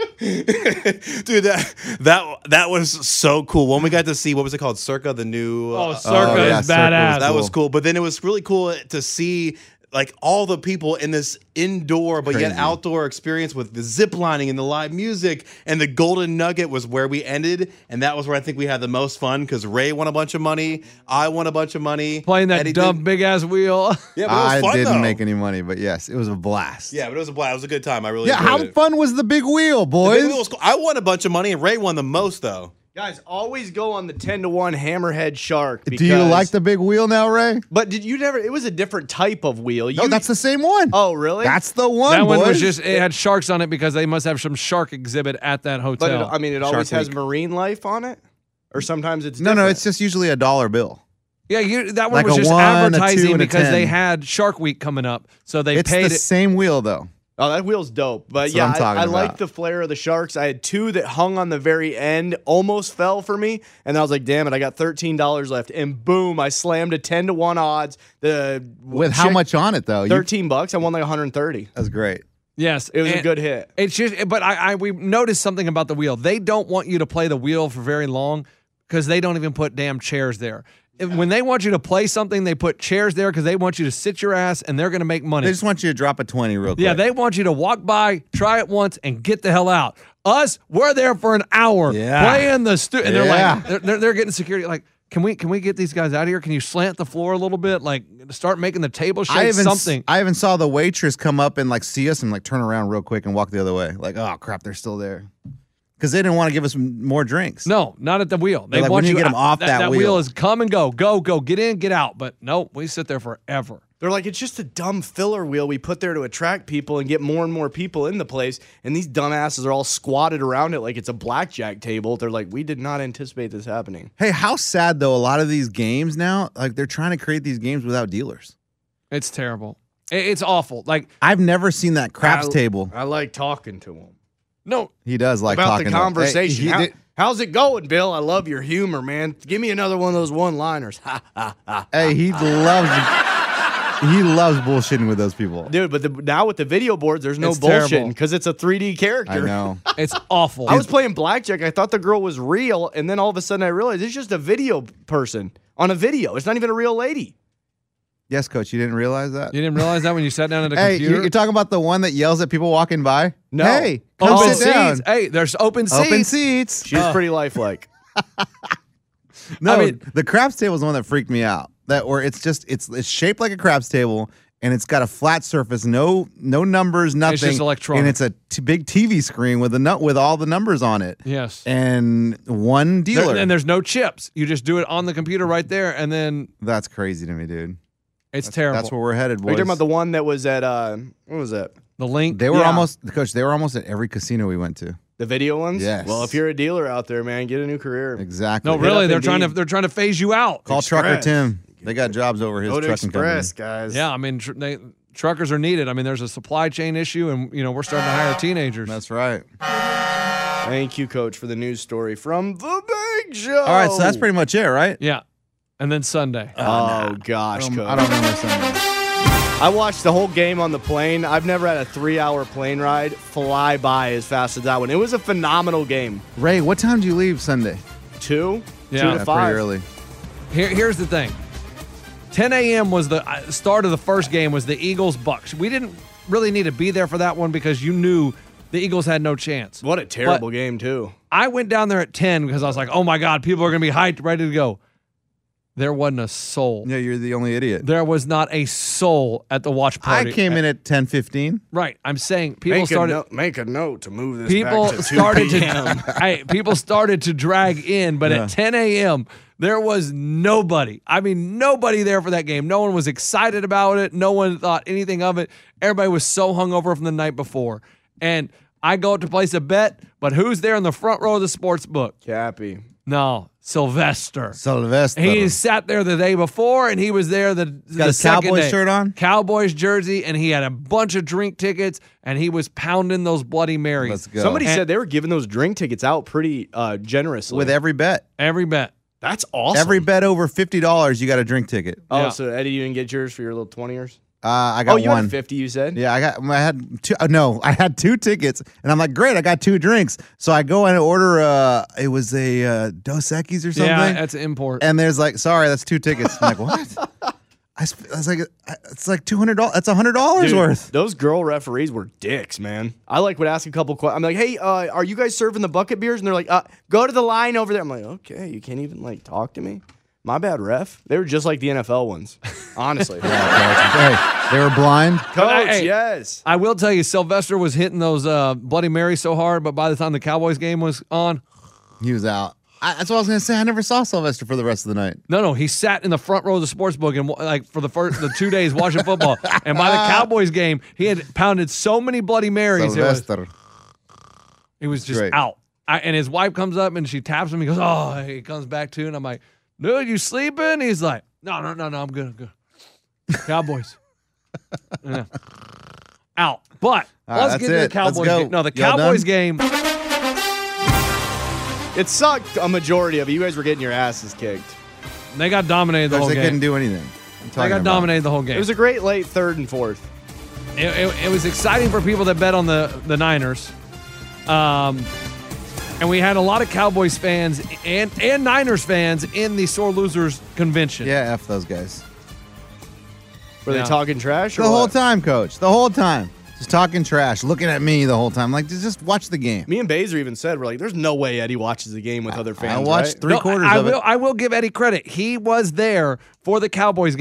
Dude, that was so cool. When we got to see, what was it called? Circa, the new. Circa is badass. That was cool. But then it was really cool to see like all the people in this indoor but yet outdoor experience with the zip lining and the live music. And the Golden Nugget was where we ended, and that was where I think we had the most fun because Ray won a bunch of money, I won a bunch of money, playing that dumb big ass wheel. Yeah, but it was fun, I didn't though. make any money, but yes, it was a blast. Yeah, but it was a blast. It was a good time. I really enjoyed how it. fun was the big wheel, The boys? big wheel was cool. I won a bunch of money, and Ray won the most though. Guys, always go on the 10-1 hammerhead shark. Do you like the big wheel now, Ray? But did you never? It was a different type of wheel. No, that's the same one. Oh, really? That's the one. That one was boys. just. It had sharks on it because they must have some shark exhibit at that hotel. But it always Shark has Week. marine life on it, or sometimes it's No, different? it's just usually a $1 bill. Yeah, that one Like was a just 1, a 2, advertising and a because 10. they had Shark Week coming up, so they It's paid the it. same wheel though. Oh, that wheel's dope. But That's yeah, what I'm talking I about. like the flair of the sharks. I had 2 that hung on the very end, almost fell for me, and I was like, "Damn it, I got $13 left." And boom, I slammed a 10-1 odds. With how much on it though? $13. I won like 130. That's great. Yes, It was a and good hit. It's just, but we noticed something about the wheel. They don't want you to play the wheel for very long because they don't even put damn chairs there. When they want you to play something, they put chairs there because they want you to sit your ass and they're going to make money. They just want you to drop a 20 real quick. Yeah, they want you to walk by, try it once, and get the hell out. Us, we're there for an hour playing the and they're like, they're getting security. Like, can we get these guys out of here? Can you slant the floor a little bit? Like, start making the table shake. Something. I even saw the waitress come up and like see us and like turn around real quick and walk the other way. Like, oh crap, they're still there. Because they didn't want to give us more drinks. No, not at the wheel. They like, want we need you to get them off that wheel. That wheel is come and go, get in, get out. But no, we sit there forever. They're like, it's just a dumb filler wheel we put there to attract people and get more and more people in the place. And these dumbasses are all squatted around it like it's a blackjack table. They're like, we did not anticipate this happening. Hey, how sad, though, a lot of these games now, like they're trying to create these games without dealers. It's terrible. It's awful. Like I've never seen that craps table. I like talking to him. No. He does like about talking the conversation. Hey, how's it going, Bill? I love your humor, man. Give me another one of those one-liners. Hey, he loves bullshitting with those people. Dude, but now with the video boards, there's no It's bullshitting because it's a 3D character. I know. It's awful. I was playing blackjack. I thought the girl was real, and then all of a sudden I realized it's just a video person on a video. It's not even a real lady. Yes, Coach, you didn't realize that? You didn't realize that when you sat down at a Hey, computer? you're talking about the one that yells at people walking by? No. Hey, come Open sit down. seats. Hey, there's open seats. Open seats. She's pretty lifelike. No, I mean- the craps table is the one that freaked me out. That where it's shaped like a craps table, and it's got a flat surface, no numbers, nothing. It's just electronic. And it's a big TV screen with with all the numbers on it. Yes. And one dealer. And there's no chips. You just do it on the computer right there, and then That's crazy to me, dude. it's terrible. That's where we're headed, boys. Are you talking about the one that was at, what was that? the link. They were Yeah. almost at every casino we went to. The video ones? Yes. Well, if you're a dealer out there, man, get a new career. Exactly. No, really, up they're Indeed. trying to phase you out. Call Express. Trucker Tim. They got jobs over his Go to trucking Express, company. guys. Yeah, I mean, truckers are needed. I mean, there's a supply chain issue, and we're starting to hire teenagers. That's right. Thank you, Coach, for the news story from The Big Show. All right, so that's pretty much it, right? Yeah, and then Sunday. Oh, gosh, Coach. I don't remember Sunday. I watched the whole game on the plane. I've never had a 3-hour plane ride fly by as fast as that one. It was a phenomenal game. Ray, what time do you leave Sunday? 2? Yeah. 2 to Yeah, 5. pretty early. Here's the thing. 10 a.m. was the start of the first game. Was the Eagles-Bucks. We didn't really need to be there for that one because you knew the Eagles had no chance. What a terrible game, too. I went down there at 10 because I was like, oh my God, people are going to be hyped, ready to go. There wasn't a soul. Yeah, you're the only idiot. There was not a soul at the watch party. I came in at 10:15. Right. I'm saying people started. Make a note to move this People back to 2 started p.m. to. Hey, people started to drag in, but Yeah. at 10 a.m. there was nobody. I mean, nobody there for that game. No one was excited about it. No one thought anything of it. Everybody was so hungover from the night before. And I go to place a bet, but who's there in the front row of the sports book? Cappy. No, Sylvester. Sylvester. He sat there the day before, and he was there the got his second Cowboys day. shirt on? Cowboys jersey, and he had a bunch of drink tickets, and he was pounding those Bloody Marys. Let's go. Somebody And- said they were giving those drink tickets out pretty generously. With every bet. Every bet. That's awesome. Every bet over $50, you got a drink ticket. Oh, Yeah. so Eddie, you didn't get yours for your little 20ers? I got Oh, you one. had 50, you said? Yeah, I had two. No, I had 2 tickets, and I'm like, great, I got 2 drinks. So I go and order. It was a Dos Equis or something. Yeah, that's an import. And there's like, sorry, that's 2 tickets. I'm like, what? I was like, it's like $200. That's $100 Dude, worth. those girl referees were dicks, man. I would ask a couple questions. I'm like, hey, are you guys serving the bucket beers? And they're like, go to the line over there. I'm like, okay, you can't even like talk to me. My bad, ref. They were just like the NFL ones, honestly. Hey, they were blind. Coach, Hey, yes. I will tell you, Sylvester was hitting those Bloody Marys so hard, but by the time the Cowboys game was on, He was out. That's what I was gonna say. I never saw Sylvester for the rest of the night. no, he sat in the front row of the sports book and like for the 2 days watching football. And by the Cowboys game, he had pounded so many Bloody Marys. Sylvester. It was just Great. out. And his wife comes up and she taps him. He goes, oh, he comes back too. And I'm like, dude, you sleeping? He's like, no, I'm good. Cowboys. Yeah. Out. But All right, let's get to that's the it. Let's Cowboys go. game. No, the Y'all Cowboys done? game. It sucked a majority of it. You guys were getting your asses kicked. They got dominated the Because whole they game. couldn't do anything. They got dominated the whole game. It was a great late 3rd and 4th. It was exciting for people that bet on the Niners. And we had a lot of Cowboys fans and Niners fans in the Sore Losers convention. Yeah, F those guys. Were Yeah. they talking trash? Or The whole what? time, Coach. The whole time. Just talking trash, looking at me the whole time. Like, just watch the game. Me and Baser even said, we're like, there's no way Eddie watches the game with other fans. I watched right? 3/4 I of it. will give Eddie credit. He was there for the Cowboys game.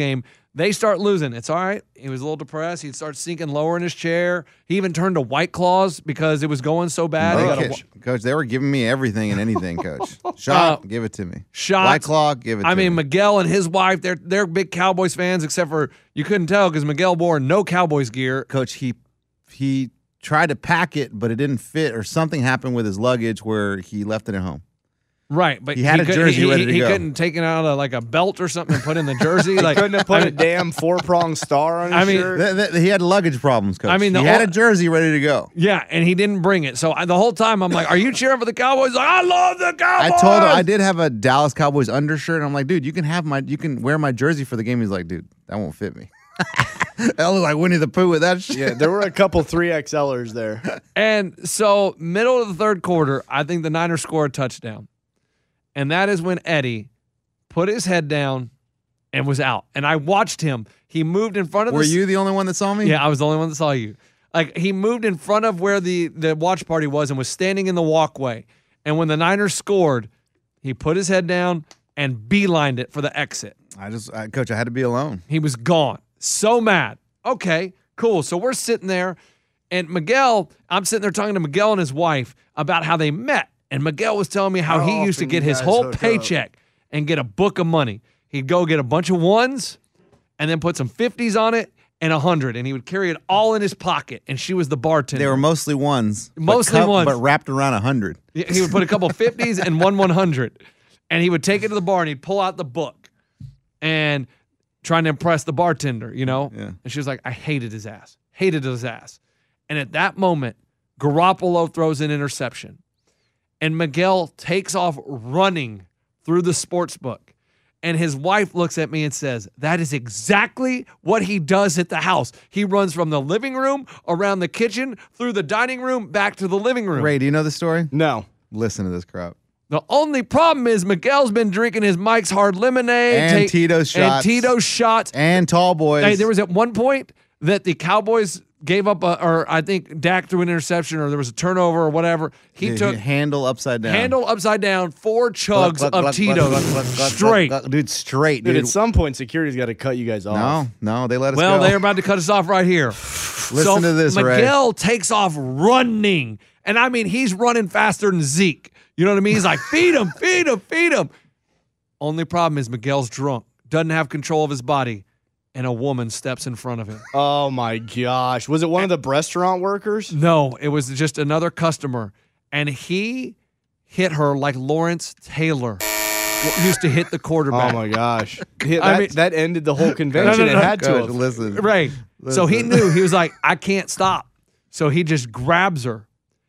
They start losing. It's all right. He was a little depressed. He'd start sinking lower in his chair. He even turned to White Claws because it was going so bad. Coach, they were giving me everything and anything, Coach. Shot, give it to me. Shots. White Claw, give it to me. I mean, Miguel and his wife, they're big Cowboys fans, except for you couldn't tell because Miguel wore no Cowboys gear. Coach, he tried to pack it, but it didn't fit, or something happened with his luggage where he left it at home. Right, but he had a jersey ready to go. He couldn't take it out of like a belt or something and put in the jersey. Like couldn't have put a damn 4-pronged star on his shirt. He had luggage problems, Coach. I mean, he had a jersey ready to go. Yeah, and he didn't bring it. So the whole time I'm like, "Are you cheering for the Cowboys?" Like, I love the Cowboys. I told him I did have a Dallas Cowboys undershirt. And I'm like, dude, you can wear my jersey for the game. He's like, dude, that won't fit me. I look like Winnie the Pooh with that shit. Yeah, there were a couple 3XLers there. And so middle of the third quarter, I think the Niners score a touchdown. And that is when Eddie put his head down and was out. And I watched him. He moved in front of Were you the only one that saw me? Yeah, I was the only one that saw you. Like, he moved in front of where the watch party was and was standing in the walkway. And when the Niners scored, he put his head down and beelined it for the exit. Coach, I had to be alone. He was gone. So mad. Okay, cool. So we're sitting there, and I'm sitting there talking to Miguel and his wife about how they met. And Miguel was telling me how he used to get his whole paycheck and get a book of money. He'd go get a bunch of ones and then put some 50s on it and 100, and he would carry it all in his pocket, and she was the bartender. They were mostly ones. Ones. But wrapped around 100. He would put a couple 50s and one 100, and he would take it to the bar, and he'd pull out the book and trying to impress the bartender, you know? Yeah. And she was like, I hated his ass. And at that moment, Garoppolo throws an interception. And Miguel takes off running through the sports book. And his wife looks at me and says, that is exactly what he does at the house. He runs from the living room, around the kitchen, through the dining room, back to the living room. Ray, do you know the story? No. Listen to this crap. The only problem is Miguel's been drinking his Mike's Hard Lemonade. And Tito's shots. And Tall Boys. Hey, there was at one point that the Cowboys gave up, or I think Dak threw an interception, or there was a turnover or whatever. He took handle upside down. 4 chugs of Tito's straight. Dude, straight, dude. At some point, security's got to cut you guys off. No, they let us go. Well, they're about to cut us off right here. Listen to this, Miguel Ray. takes off running. And I mean, he's running faster than Zeke. You know what I mean? He's like, feed him, feed him, feed him. Only problem is Miguel's drunk, doesn't have control of his body, and a woman steps in front of him. Oh, my gosh. Was it one of the restaurant workers? No, it was just another customer. And he hit her like Lawrence Taylor used to hit the quarterback. Oh, my gosh. That ended the whole convention. No. It had to have. Listen. Right. So he knew. He was like, I can't stop. So he just grabs her.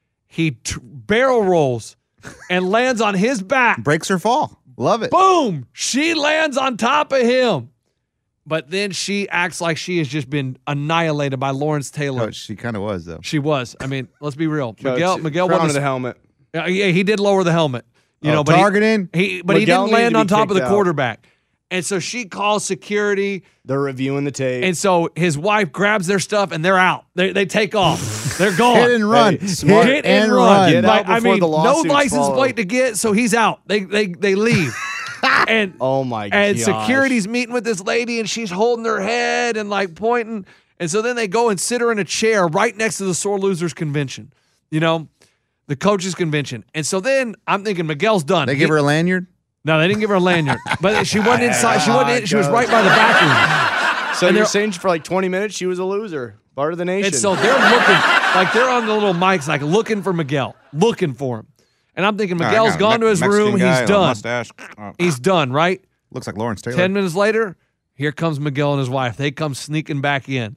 He barrel rolls and lands on his back. Breaks her fall. Love it. Boom! She lands on top of him. But then she acts like she has just been annihilated by Lawrence Taylor. Coach, she kind of was, though. She was. I mean, let's be real. Coach, Miguel wanted the helmet. Yeah, he did lower the helmet. But targeting. He didn't land on top of the quarterback. And so she calls security. They're reviewing the tape. And so his wife grabs their stuff and they're out. They take off. They're gone. Hit and run. Hey, smart. Hit and run. Get out before the no lawsuits license follow. plate to get, so he's out. They leave. And oh my god. And security's meeting with this lady and she's holding her head and like pointing. And so then they go and sit her in a chair right next to the sore losers convention. You know, the coaches convention. And so then I'm thinking Miguel's done. They give her a lanyard? No, they didn't give her a lanyard. But she wasn't inside. She was right by the back room. So you're saying for like 20 minutes she was a loser, part of the nation. And so they're looking, like they're on the little mics, like looking for Miguel, looking for him. And I'm thinking Miguel's gone to his room. He's done. He's done, right? Looks like Lawrence Taylor. 10 minutes later, here comes Miguel and his wife. They come sneaking back in.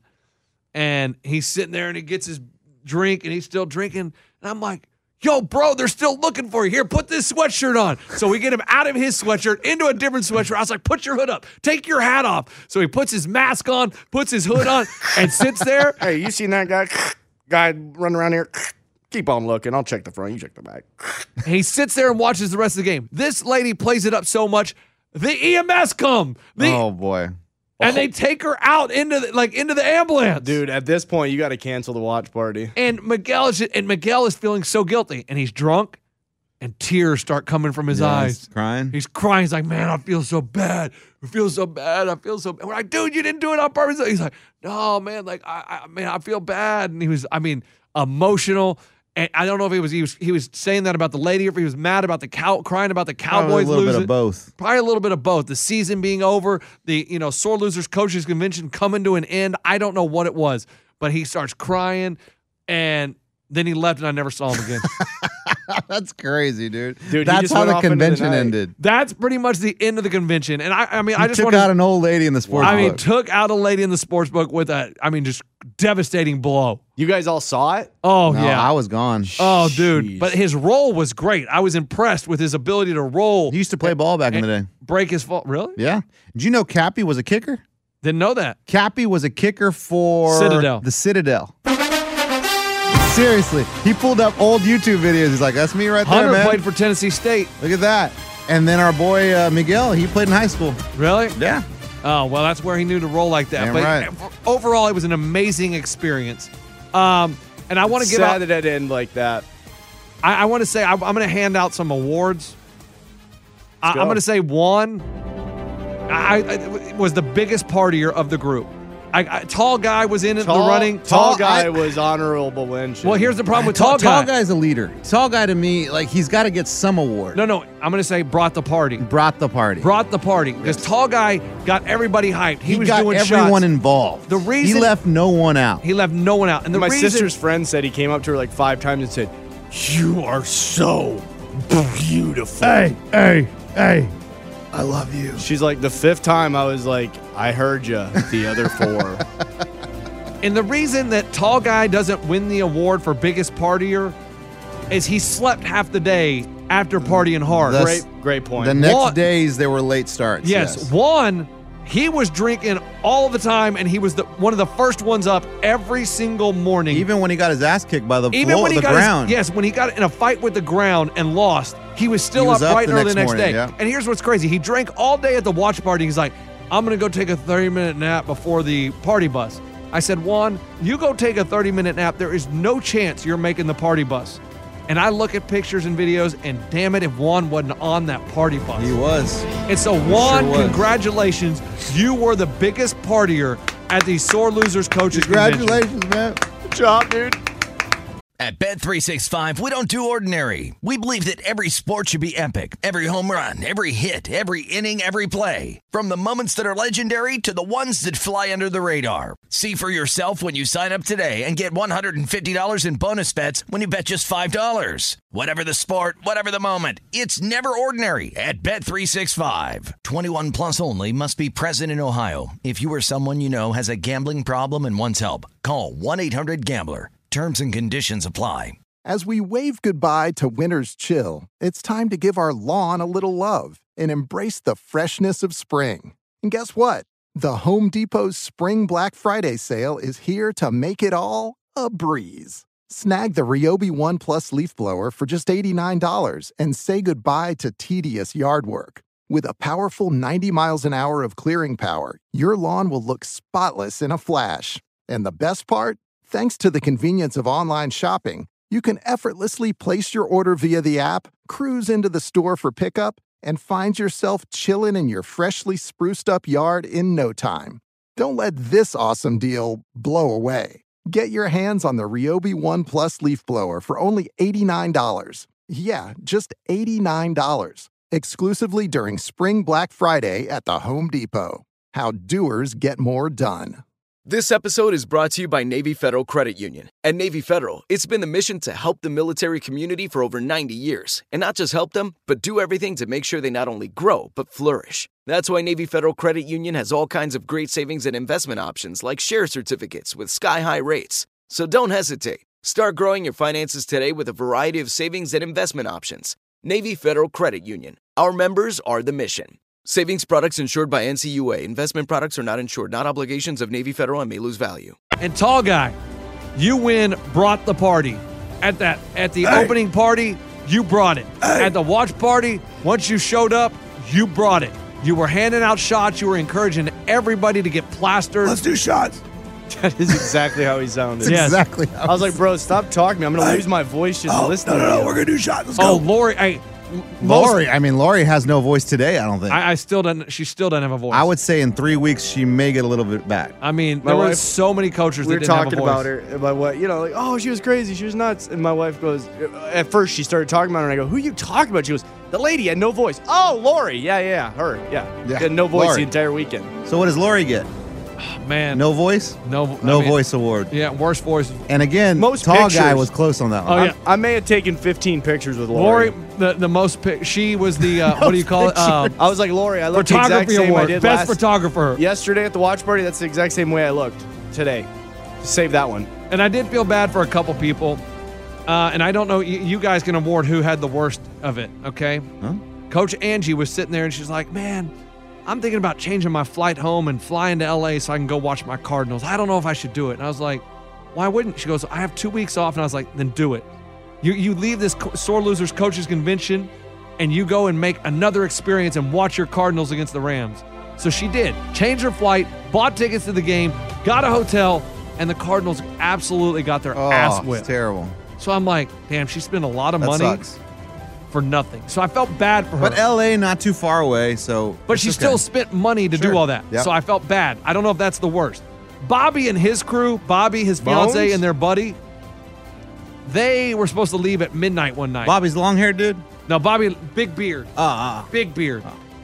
And he's sitting there and he gets his drink and he's still drinking. And I'm like, yo, bro, they're still looking for you. Here, put this sweatshirt on. So we get him out of his sweatshirt into a different sweatshirt. I was like, put your hood up. Take your hat off. So he puts his mask on, puts his hood on, and sits there. Hey, you seen that guy running around here? Keep on looking. I'll check the front. You check the back. He sits there and watches the rest of the game. This lady plays it up so much, the EMS come. Oh, boy. And they take her out into the ambulance. Dude, at this point, you got to cancel the watch party. And Miguel is feeling so guilty. And he's drunk. and tears start coming from his eyes. Crying? He's crying. He's like, man, I feel so bad. I feel so bad. I feel so bad. We're like, dude, you didn't do it on purpose. He's like, no, man, like, I feel bad. And he was, emotional. And I don't know if he was saying that about the lady or if he was mad about crying about the Cowboys losing. Probably a little bit of both. Probably a little bit of both. The season being over, the Sore Losers Coaches Convention coming to an end. I don't know what it was, but he starts crying, and then he left, and I never saw him again. That's crazy, dude. That's how the convention ended. That's pretty much the end of the convention. And I just took out an old lady in the sports book. Took out a lady in the sports book with just devastating blow. You guys all saw it? Oh, No, yeah. I was gone. Oh, dude. But his roll was great. I was impressed with his ability to roll. He used to play ball back in the day. Break his fall. Really? Yeah. Did you know Cappy was a kicker? Didn't know that. Cappy was a kicker for Citadel. The Citadel. Seriously. He pulled up old YouTube videos. He's like, that's me right there, Hunter man. played for Tennessee State. Look at that. And then our boy Miguel, he played in high school. Really? Yeah. Oh, well, that's where he knew to roll like that. Damn But right. overall, it was an amazing experience. And I want to give out. Sad that it ended like that. I want to say I'm going to hand out some awards. I'm going to say one I was the biggest partier of the group. Tall guy was in the running. Tall guy was honorable mention. Well, here's the problem with tall guy. Tall guy's a leader. Tall guy to me, like, he's got to get some award. No, I'm going to say brought the party. Brought the party. Because tall guy got everybody hyped. He was got doing everyone shots. involved. The reason he left no one out. And my sister's friend said he came up to her like 5 times and said, "You are so beautiful." Hey. I love you. She's like, the 5th time I was like, I heard you. The other 4. And the reason that tall guy doesn't win the award for biggest partier is he slept half the day after partying hard. Great point. The next days there were late starts. Yes. One, he was drinking all the time, and he was one of the first ones up every single morning. Even when he got his ass kicked by the ground. When he got in a fight with the ground and lost, he was still up bright and early the next day. Yeah. And here's what's crazy. He drank all day at the watch party. He's like, I'm going to go take a 30-minute nap before the party bus. I said, Juan, you go take a 30-minute nap. There is no chance you're making the party bus. And I look at pictures and videos, and damn it, if Juan wasn't on that party bus. He was. And so, Juan, congratulations. You were the biggest partier at the Sore Losers Coaches Convention. Congratulations, man. Good job, dude. At Bet365, we don't do ordinary. We believe that every sport should be epic. Every home run, every hit, every inning, every play. From the moments that are legendary to the ones that fly under the radar. See for yourself when you sign up today and get $150 in bonus bets when you bet just $5. Whatever the sport, whatever the moment, it's never ordinary at Bet365. 21 plus only. Must be present in Ohio. If you or someone you know has a gambling problem and wants help, call 1-800-GAMBLER. Terms and conditions apply. As we wave goodbye to winter's chill, it's time to give our lawn a little love and embrace the freshness of spring. And guess what? The Home Depot's Spring Black Friday sale is here to make it all a breeze. Snag the Ryobi One Plus leaf blower for just $89 and say goodbye to tedious yard work. With a powerful 90 miles an hour of clearing power, your lawn will look spotless in a flash. And the best part? Thanks to the convenience of online shopping, you can effortlessly place your order via the app, cruise into the store for pickup, and find yourself chilling in your freshly spruced up yard in no time. Don't let this awesome deal blow away. Get your hands on the Ryobi One Plus leaf blower for only $89. Yeah, just $89. Exclusively during Spring Black Friday at the Home Depot. How doers get more done. This episode is brought to you by Navy Federal Credit Union. At Navy Federal, it's been the mission to help the military community for over 90 years. And not just help them, but do everything to make sure they not only grow, but flourish. That's why Navy Federal Credit Union has all kinds of great savings and investment options like share certificates with sky-high rates. So don't hesitate. Start growing your finances today with a variety of savings and investment options. Navy Federal Credit Union. Our members are the mission. Savings products insured by NCUA. Investment products are not insured, not obligations of Navy Federal and may lose value. And tall guy, you brought the party. At the opening party, you brought it. At the watch party, once you showed up, you brought it. You were handing out shots. You were encouraging everybody to get plastered. Let's do shots. That is exactly how he sounded. Yes. Exactly. I was like, bro, stop talking to me. I'm going to lose my voice just listening to you. We're going to do shots. Let's Oh, go. Lori. Lori has no voice today, I don't think. I still don't. She still doesn't have a voice. I would say in 3 weeks, she may get a little bit back. I mean, My there were wife- so many coaches We that were didn't have a talking voice. about her, about what, like, oh, she was crazy. She was nuts. And my wife goes, at first she started talking about her, and I go, who are you talking about? She goes, the lady had no voice. Oh, Lori. Yeah, her. Yeah. She had no voice Lori. the entire weekend. So what does Lori get? Man, No voice? no Voice award. Yeah, worst voice. And again, Most tall guy pictures. was close on that one. Oh yeah, I may have taken 15 pictures with Lori. Lori, the most. She was the what do you call it? I was like, Lori, I looked the exact Photography same I award, did best last photographer. yesterday at the watch party. That's the exact same way I looked today. Just save that one. And I did feel bad for a couple people, and I don't know. You guys can award who had the worst of it. Okay. Huh? Coach Angie was sitting there and she's like, man, I'm thinking about changing my flight home and flying to LA so I can go watch my Cardinals. I don't know if I should do it. And I was like, why wouldn't? She goes, I have 2 weeks off. And I was like, then do it. You leave this Sore Losers Coaches Convention and you go and make another experience and watch your Cardinals against the Rams. So she did. Changed her flight, bought tickets to the game, got a hotel, and the Cardinals absolutely got their ass It's whipped. terrible. So I'm like, damn, she spent a lot of That money sucks. for nothing. So I felt bad for her. But LA not too far away, so. But it's she okay. still spent money to do Sure. all that. Yep. So I felt bad. I don't know if that's the worst. Bobby and his crew, Bobby, his fiance, Bones? and their buddy, they were supposed to leave at midnight one night. Bobby's the long haired dude? No, Bobby, big beard. Big beard.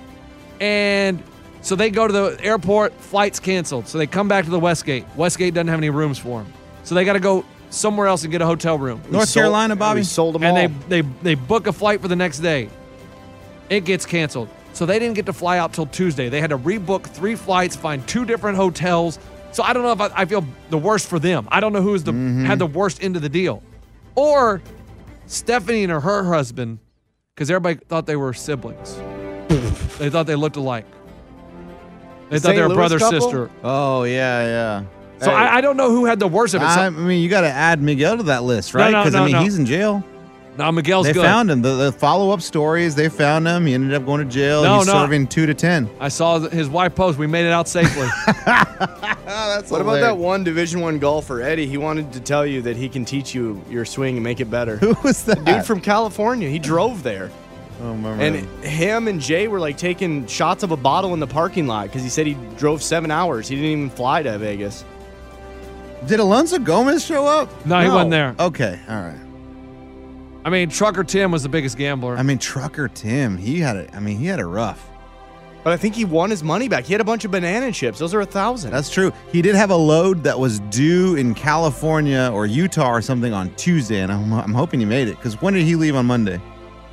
And so they go to the airport, flight's canceled. So they come back to the Westgate. Westgate doesn't have any rooms for them. So they got to go somewhere else and get a hotel room. North Carolina, Bobby? We sold them all. And they book a flight for the next day. It gets canceled. So they didn't get to fly out till Tuesday. They had to rebook 3 flights, find 2 different hotels. So I don't know if I feel the worst for them. I don't know who's had the worst end of the deal. Or Stephanie and her husband, because everybody thought they were siblings. They thought they looked alike. They thought St. they were Louis brother, couple? sister. Oh, yeah. So I don't know who had the worst of it. I mean, you got to add Miguel to that list, right? No, Because, no, I mean, no. he's in jail. No, Miguel's They good. found him. The follow-up stories, they found him. He ended up going to jail. No, He's no. serving 2 to 10. I saw his wife post. We made it out safely. That's What about that one Division I golfer, Eddie? He wanted to tell you that he can teach you your swing and make it better. Who was that? Dude from California. He drove there. Oh, my And him and Jay were like taking shots of a bottle in the parking lot because he said he drove 7 hours. He didn't even fly to Vegas. Did Alonso Gomez show up? No, he wasn't there. Okay, all right. I mean, Trucker Tim was the biggest gambler. I mean, Trucker Tim, he had it rough. But I think he won his money back. He had a bunch of banana chips. Those are $1,000. That's true. He did have a load that was due in California or Utah or something on Tuesday, and I'm hoping he made it. Because when did he leave on Monday?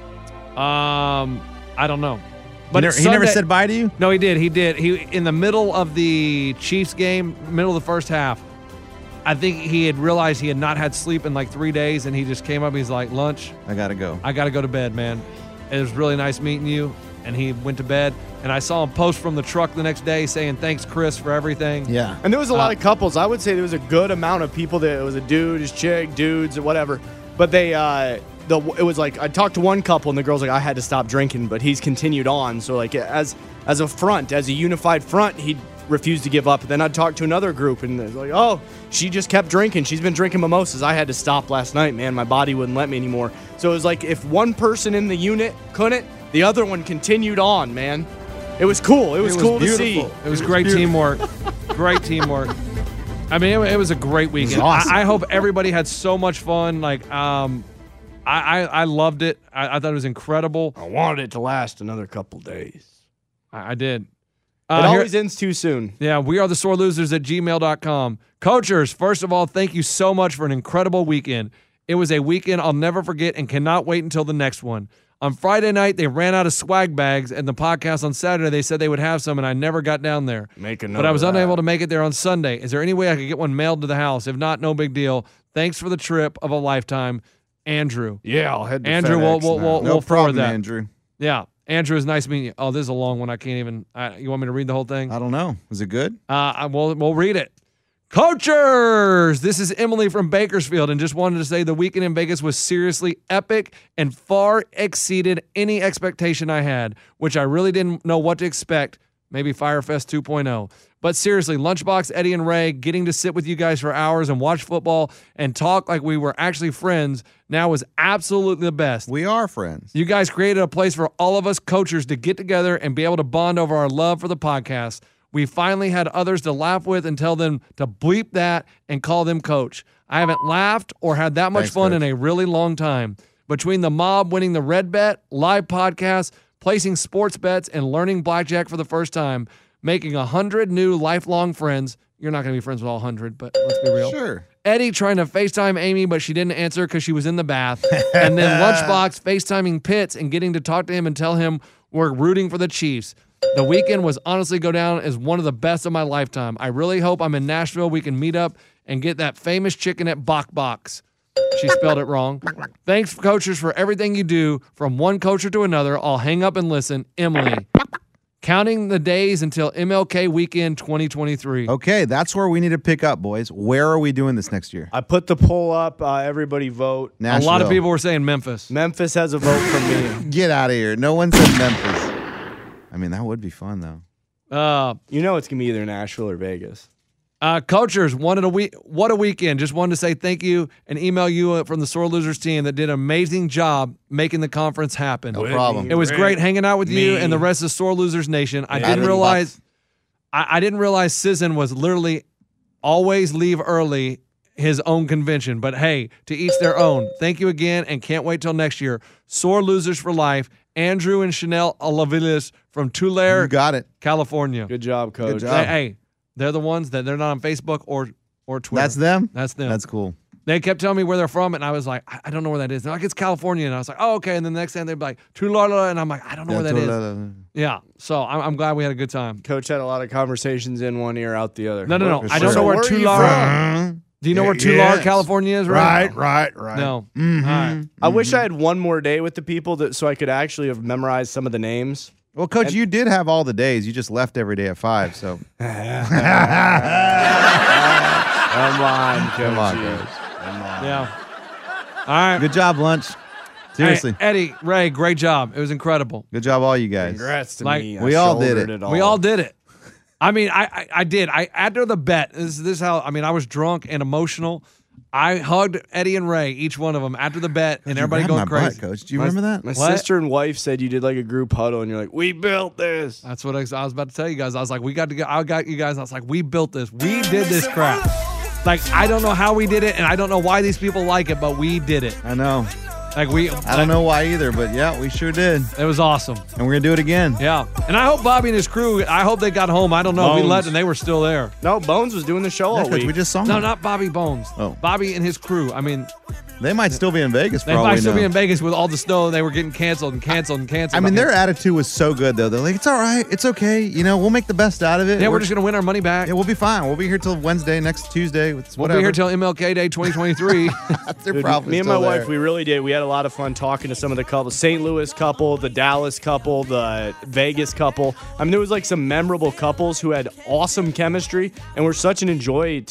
I don't know. But He never Sunday- said bye to you? No, he did. He did. He in the middle of the Chiefs game, middle of the first half. I think he had realized he had not had sleep in like 3 days, and he just came up. He's like, "Lunch. I gotta go. I gotta go to bed, man. It was really nice meeting you." And he went to bed. And I saw him post from the truck the next day saying, "Thanks, Chris, for everything." Yeah. And there was a lot of couples. I would say there was a good amount of people that it was a dude, his chick, dudes, or whatever. But they, it was like I talked to one couple and the girl's like, I had to stop drinking, but he's continued on. So like as a front, as a unified front, he refused to give up. Then I'd talk to another group and it's like, oh, she just kept drinking. She's been drinking mimosas. I had to stop last night, man. My body wouldn't let me anymore. So it was like if one person in the unit couldn't, the other one continued on, man. It was cool. It was cool to see. It was great teamwork. Great teamwork. I mean, it was a great weekend. awesome. I hope everybody had so much fun. Like, I loved it. I thought it was incredible. I wanted it to last another couple days. I did. It Here- always ends too soon. Yeah, we are the sore losers at gmail.com. Coachers, first of all, thank you so much for an incredible weekend. It was a weekend I'll never forget and cannot wait until the next one. On Friday night, they ran out of swag bags, and the podcast on Saturday, they said they would have some, and I never got down there. But I was unable to make it there on Sunday. Is there any way I could get one mailed to the house? If not, no big deal. Thanks for the trip of a lifetime, Andrew. Yeah, I'll head to Andrew, FedEx we'll now. No forward problem, that. Andrew. Yeah, Andrew, is nice meeting you. Oh, this is a long one. I can't even. You want me to read the whole thing? I don't know. Was it good? We'll read it. Coachers, this is Emily from Bakersfield, and just wanted to say the weekend in Vegas was seriously epic and far exceeded any expectation I had, which I really didn't know what to expect. Maybe Firefest 2.0. But seriously, Lunchbox, Eddie, and Ray, getting to sit with you guys for hours and watch football and talk like we were actually friends now was absolutely the best. We are friends. You guys created a place for all of us coachers to get together and be able to bond over our love for the podcast. We finally had others to laugh with and tell them to bleep that and call them coach. I haven't laughed or had that much fun in a really long time. Between the mob winning the red bet, live podcasts, placing sports bets, and learning blackjack for the first time, making 100 new lifelong friends. You're not going to be friends with all 100, but let's be real. Sure. Eddie trying to FaceTime Amy, but she didn't answer because she was in the bath. And then Lunchbox FaceTiming Pitts and getting to talk to him and tell him we're rooting for the Chiefs. The weekend was honestly go down as one of the best of my lifetime. I really hope I'm in Nashville. We can meet up and get that famous chicken at Bok Box. She spelled it wrong. Thanks, coachers, for everything you do. From one coacher to another, I'll hang up and listen. Emily. Counting the days until MLK weekend 2023. Okay, that's where we need to pick up, boys. Where are we doing this next year? I put the poll up. Everybody vote. Nashville. A lot of people were saying Memphis. Memphis has a vote from me. Get out of here. No one said Memphis. I mean, that would be fun, though. You know it's going to be either Nashville or Vegas. Coachers, what a weekend. Just wanted to say thank you and email you from the Sore Losers team that did an amazing job making the conference happen. No problem. It was great hanging out with you and the rest of Sore Losers Nation. I didn't realize Sizzin was literally always leave early his own convention. But hey, to each their own. Thank you again and can't wait till next year. Sore Losers for life. Andrew and Chanel Olavilis from Tulare, You got it. California. Good job, Coach. Good job. Hey, they're the ones that they're not on Facebook or Twitter. That's them? That's them. That's cool. They kept telling me where they're from, and I was like, I don't know where that is. They're like, it's California. And I was like, oh, okay. And then the next time they'd be like, Tulare, and I'm like, I don't know where that is. Yeah. So I'm glad we had a good time. Coach had a lot of conversations in one ear, out the other. No. I don't So know where where are you Tulare. Do you know where Tulare, California is? Right. No. Mm-hmm. All right. I wish I had one more day with the people so I could actually have memorized some of the names. Well, Coach, you did have all the days. You just left every day at 5, so. Come on, Coach. Yeah. All right. Good job, Lunch. Seriously. Hey, Eddie, Ray, great job. It was incredible. Good job, all you guys. Congrats to Like, me. we all did it. We all did it. I mean, I did. After the bet, this is how, I mean, I was drunk and emotional. I hugged Eddie and Ray, each one of them, after the bet, and everybody going crazy. Coach. Do you remember that? My sister and wife said you did like a group huddle, and you're like, we built this. That's what I was about to tell you guys. I was like, I got you guys. I was like, we built this. We did this crap. Like, I don't know how we did it, and I don't know why these people like it, but we did it. I know. Like I don't know why either, but yeah, we sure did. It was awesome. And we're going to do it again. Yeah. And I hope Bobby and his crew, I hope they got home. I don't know. Bones. We left and they were still there. No, Bones was doing the show all week. We just saw No, him. not Bobby Bones. Oh. Bobby and his crew. I mean, They might still be in Vegas for they all might we still know. be in Vegas with all the snow. They were getting canceled and canceled and canceled. I mean, their attitude was so good, though. They're like, it's all right. It's okay. You know, we'll make the best out of it. Yeah, we're just going to win our money back. Yeah, we'll be fine. We'll be here till Wednesday, next Tuesday. We'll Whatever. be here till MLK Day 2023. That's their Dude, problem. me and my wife, we really did. We had a lot of fun talking to some of the couples. St. Louis couple, the Dallas couple, the Vegas couple. I mean, there was like some memorable couples who had awesome chemistry and were such an enjoyment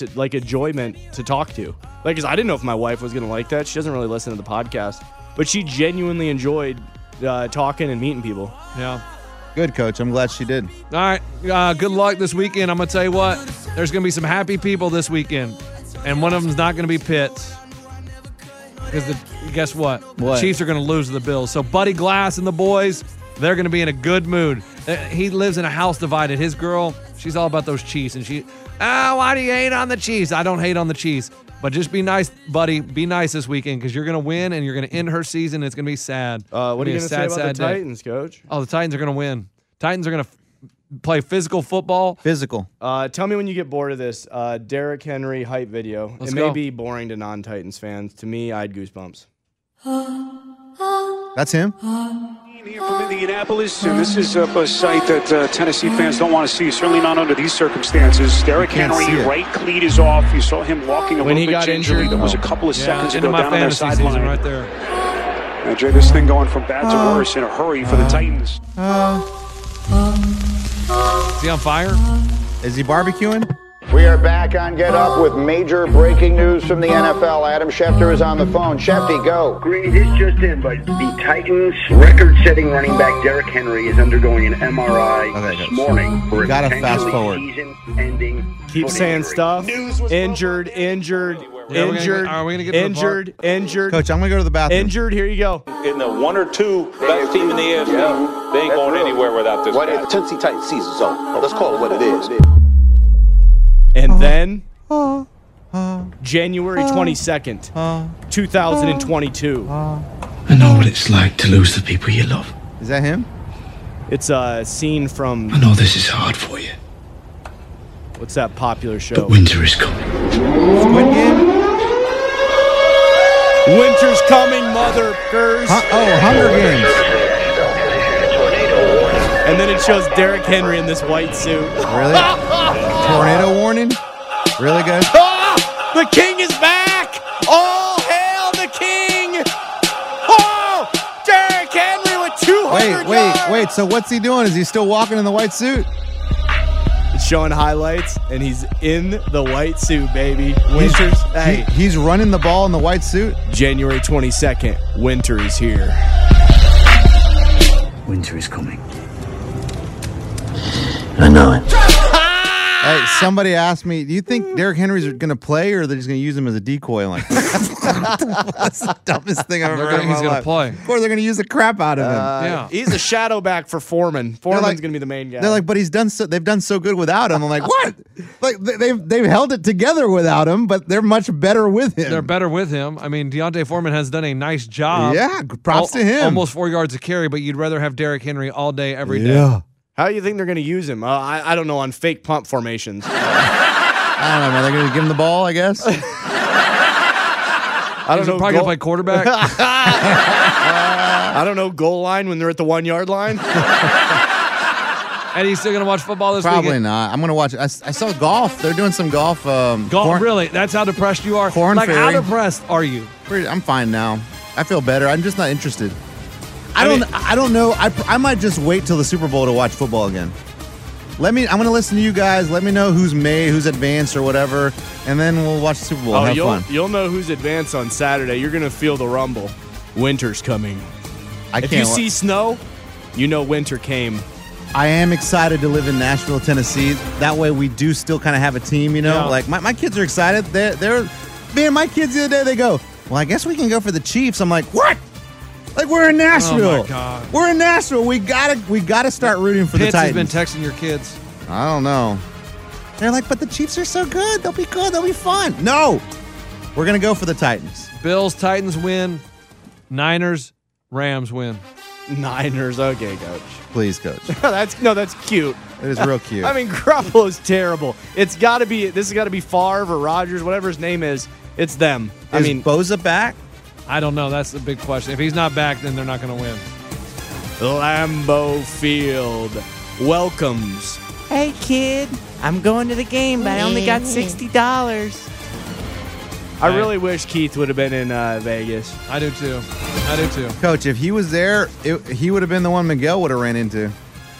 to talk to. Like, 'cause I didn't know if my wife was going to like that. She doesn't really listen to the podcast. But she genuinely enjoyed talking and meeting people. Yeah. Good, Coach. I'm glad she did. All right. Good luck this weekend. I'm going to tell you what. There's going to be some happy people this weekend. And one of them's not going to be Pitts. Because guess what? What? The Chiefs are going to lose to the Bills. So Buddy Glass and the boys, they're going to be in a good mood. He lives in a house divided. His girl, she's all about those Chiefs. And why do you hate on the Chiefs? I don't hate on the Chiefs. But just be nice, buddy. Be nice this weekend because you're going to win and you're going to end her season. And it's going to be sad. What are you going to say about the Titans, Coach? Oh, the Titans are going to win. Titans are going to play physical football. Physical. Tell me when you get bored of this Derrick Henry hype video. Let's it go. may be boring to non-Titans fans. To me, I had goosebumps. That's him? Here from Indianapolis, and this is a sight that Tennessee fans don't want to see, certainly not under these circumstances. Derrick Henry, right cleat is off. You saw him walking a When he little bit got gingerly. injured? That was a couple of seconds into ago my down on their fantasy season sideline. right there. Jay, this thing going from bad to worse in a hurry for the Titans. Is he on fire? Is he barbecuing? We are back on Get Up with major breaking news from the NFL. Adam Schefter is on the phone. Shefty, go. Green, this just in, but the Titans record-setting running back Derrick Henry is undergoing an MRI this morning for a potentially season-ending Keep saying stuff. Injured. Are we gonna get injured? Coach, I'm going to go to the bathroom. Injured, here you go. In the one or two best team in the AFC, they ain't going anywhere without this guy. Tennessee Titans season, so let's call it what it is. And then, January 22nd, 2022. I know what it's like to lose the people you love. Is that him? It's a scene from... I know this is hard for you. What's that popular show? But winter is coming. Squid Game? Winter's coming, motherfuckers. Hunger Games. And then it shows Derrick Henry in this white suit. Really? Tornado warning? Really, guys? Oh, the king is back! All hail the king! Oh, Derrick Henry with 200 yards! Wait. So what's he doing? Is he still walking in the white suit? It's showing highlights, and he's in the white suit, baby. Winter's... He's running the ball in the white suit? January 22nd, winter is here. Winter is coming. I know it. Hey, somebody asked me, do you think Derrick Henry's going to play or they're just going to use him as a decoy? I'm like, that's the dumbest thing I've ever heard in my life. He's going to play. Of course, they're going to use the crap out of him. Yeah. He's a shadow back for Foreman. Foreman's going to be the main guy. They're like, but they've done so good without him. I'm like, what? Like they've held it together without him, but they're much better with him. They're better with him. I mean, Deontay Foreman has done a nice job. Yeah, props to him. Almost 4 yards a carry, but you'd rather have Derrick Henry all day, every day. Yeah. How do you think they're going to use him? I don't know, on fake punt formations. I don't know, man. They're going to give him the ball, I guess. I don't know. Probably going to play quarterback. I don't know, goal line when they're at the 1 yard line. And he's still going to watch football this Probably weekend? not. I'm going to watch it. I saw golf. They're doing some golf. Golf, really? That's how depressed you are? Corn Like, Ferry. how depressed are you? I'm fine now. I feel better. I'm just not interested. I don't know. I might just wait till the Super Bowl to watch football again. I'm going to listen to you guys. Let me know who's made, who's advanced or whatever, and then we'll watch the Super Bowl and have fun. You'll know who's advanced on Saturday. You're going to feel the rumble. Winter's coming. If you see snow, you know winter came. I am excited to live in Nashville, Tennessee. That way we do still kind of have a team, you know? Yeah. Like, my kids are excited. Man, my kids the other day, they go, well, I guess we can go for the Chiefs. I'm like, what? Like, we're in Nashville. Oh, my God. We're in Nashville. We gotta start rooting for the Titans. Pitts has been texting your kids. I don't know. They're like, but the Chiefs are so good. They'll be good. They'll be fun. No. We're going to go for the Titans. Bills, Titans win. Niners, Rams win. Niners. Okay, Coach. Please, Coach. That's cute. It is real cute. I mean, Garoppolo's terrible. This has got to be Favre or Rodgers, whatever his name is. It's them. Is Bosa back? I don't know. That's the big question. If he's not back, then they're not going to win. Lambeau Field welcomes. Hey, kid. I'm going to the game, but I only got $60. I really wish Keith would have been in Vegas. I do too. Coach, if he was there, he would have been the one Miguel would have ran into.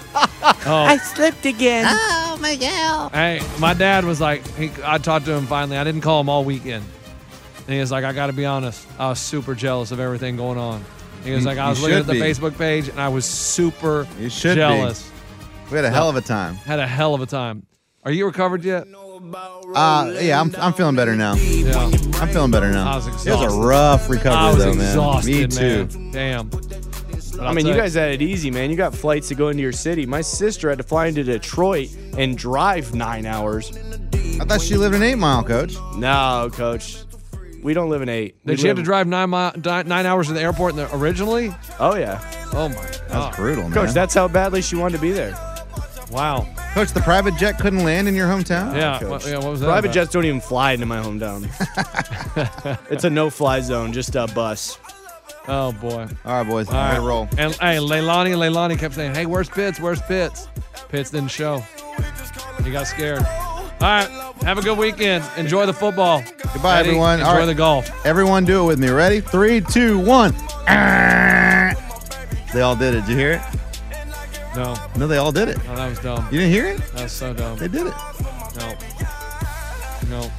I slipped again. Oh, Miguel. Hey, my dad was like, I talked to him finally. I didn't call him all weekend. And he was like, I got to be honest. I was super jealous of everything going on. He was like, I was looking at the Facebook page, and I was super jealous. We had a hell of a time. Had a hell of a time. Are you recovered yet? Yeah, I'm feeling better now. Yeah. I'm feeling better now. I was exhausted. It was a rough recovery, though, man. Exhausted, Me too. Man. Damn. I mean, you guys had it easy, man. You got flights to go into your city. My sister had to fly into Detroit and drive 9 hours. I thought she lived in 8 Mile, Coach. No, Coach. We don't live in 8. Did she have to drive 9 hours to the airport originally? Oh, yeah. Oh, my God. That's brutal, man. Coach, that's how badly she wanted to be there. Wow. Coach, the private jet couldn't land in your hometown? Yeah. What was that Private about? jets don't even fly into my hometown. It's a no-fly zone, just a bus. Oh, boy. All right, boys. All right. Roll. And hey, Leilani kept saying, hey, where's Pitts? Where's Pitts? Pitts didn't show. He got scared. All right. Have a good weekend. Enjoy the football. Goodbye, Eddie, everyone. Enjoy the golf. Everyone do it with me. Ready? 3, 2, 1. They all did it. Did you hear it? No. No, they all did it. No, that was dumb. You didn't hear it? That was so dumb. They did it. No. No.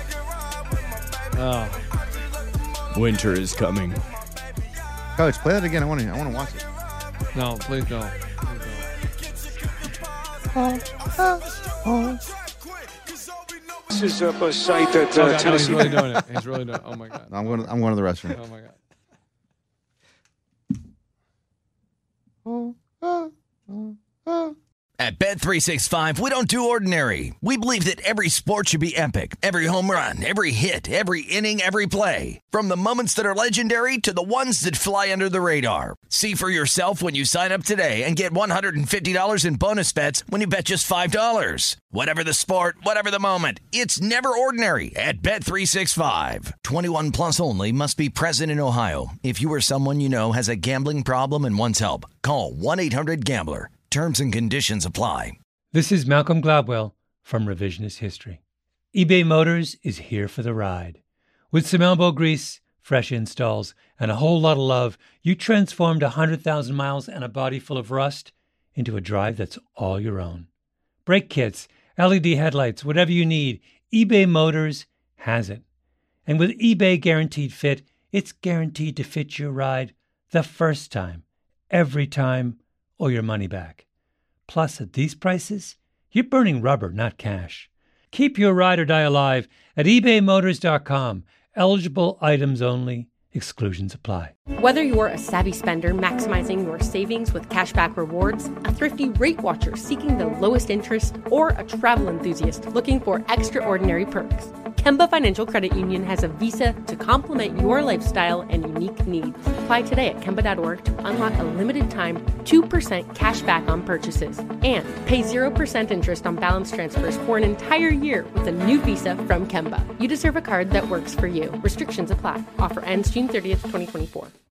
Oh. Winter is coming. Coach, play that again. I want to watch it. No, please don't. This is a site that Tennessee. He's really doing it. He's really doing it. Oh my God. I'm going to the restroom. Oh my God. At Bet365, we don't do ordinary. We believe that every sport should be epic. Every home run, every hit, every inning, every play. From the moments that are legendary to the ones that fly under the radar. See for yourself when you sign up today and get $150 in bonus bets when you bet just $5. Whatever the sport, whatever the moment, it's never ordinary at Bet365. 21 plus only. Must be present in Ohio. If you or someone you know has a gambling problem and wants help, call 1-800-GAMBLER. Terms and conditions apply. This is Malcolm Gladwell from Revisionist History. eBay Motors is here for the ride. With some elbow grease, fresh installs, and a whole lot of love, you transformed 100,000 miles and a body full of rust into a drive that's all your own. Brake kits, LED headlights, whatever you need, eBay Motors has it. And with eBay Guaranteed Fit, it's guaranteed to fit your ride the first time, every time, or your money back. Plus, at these prices, you're burning rubber, not cash. Keep your ride or die alive at ebaymotors.com. Eligible items only. Exclusions apply. Whether you're a savvy spender maximizing your savings with cashback rewards, a thrifty rate watcher seeking the lowest interest, or a travel enthusiast looking for extraordinary perks, Kemba Financial Credit Union has a visa to complement your lifestyle and unique needs. Apply today at Kemba.org to unlock a limited time 2% cash back on purchases and pay 0% interest on balance transfers for an entire year with a new visa from Kemba. You deserve a card that works for you. Restrictions apply. Offer ends June 30th, 2024.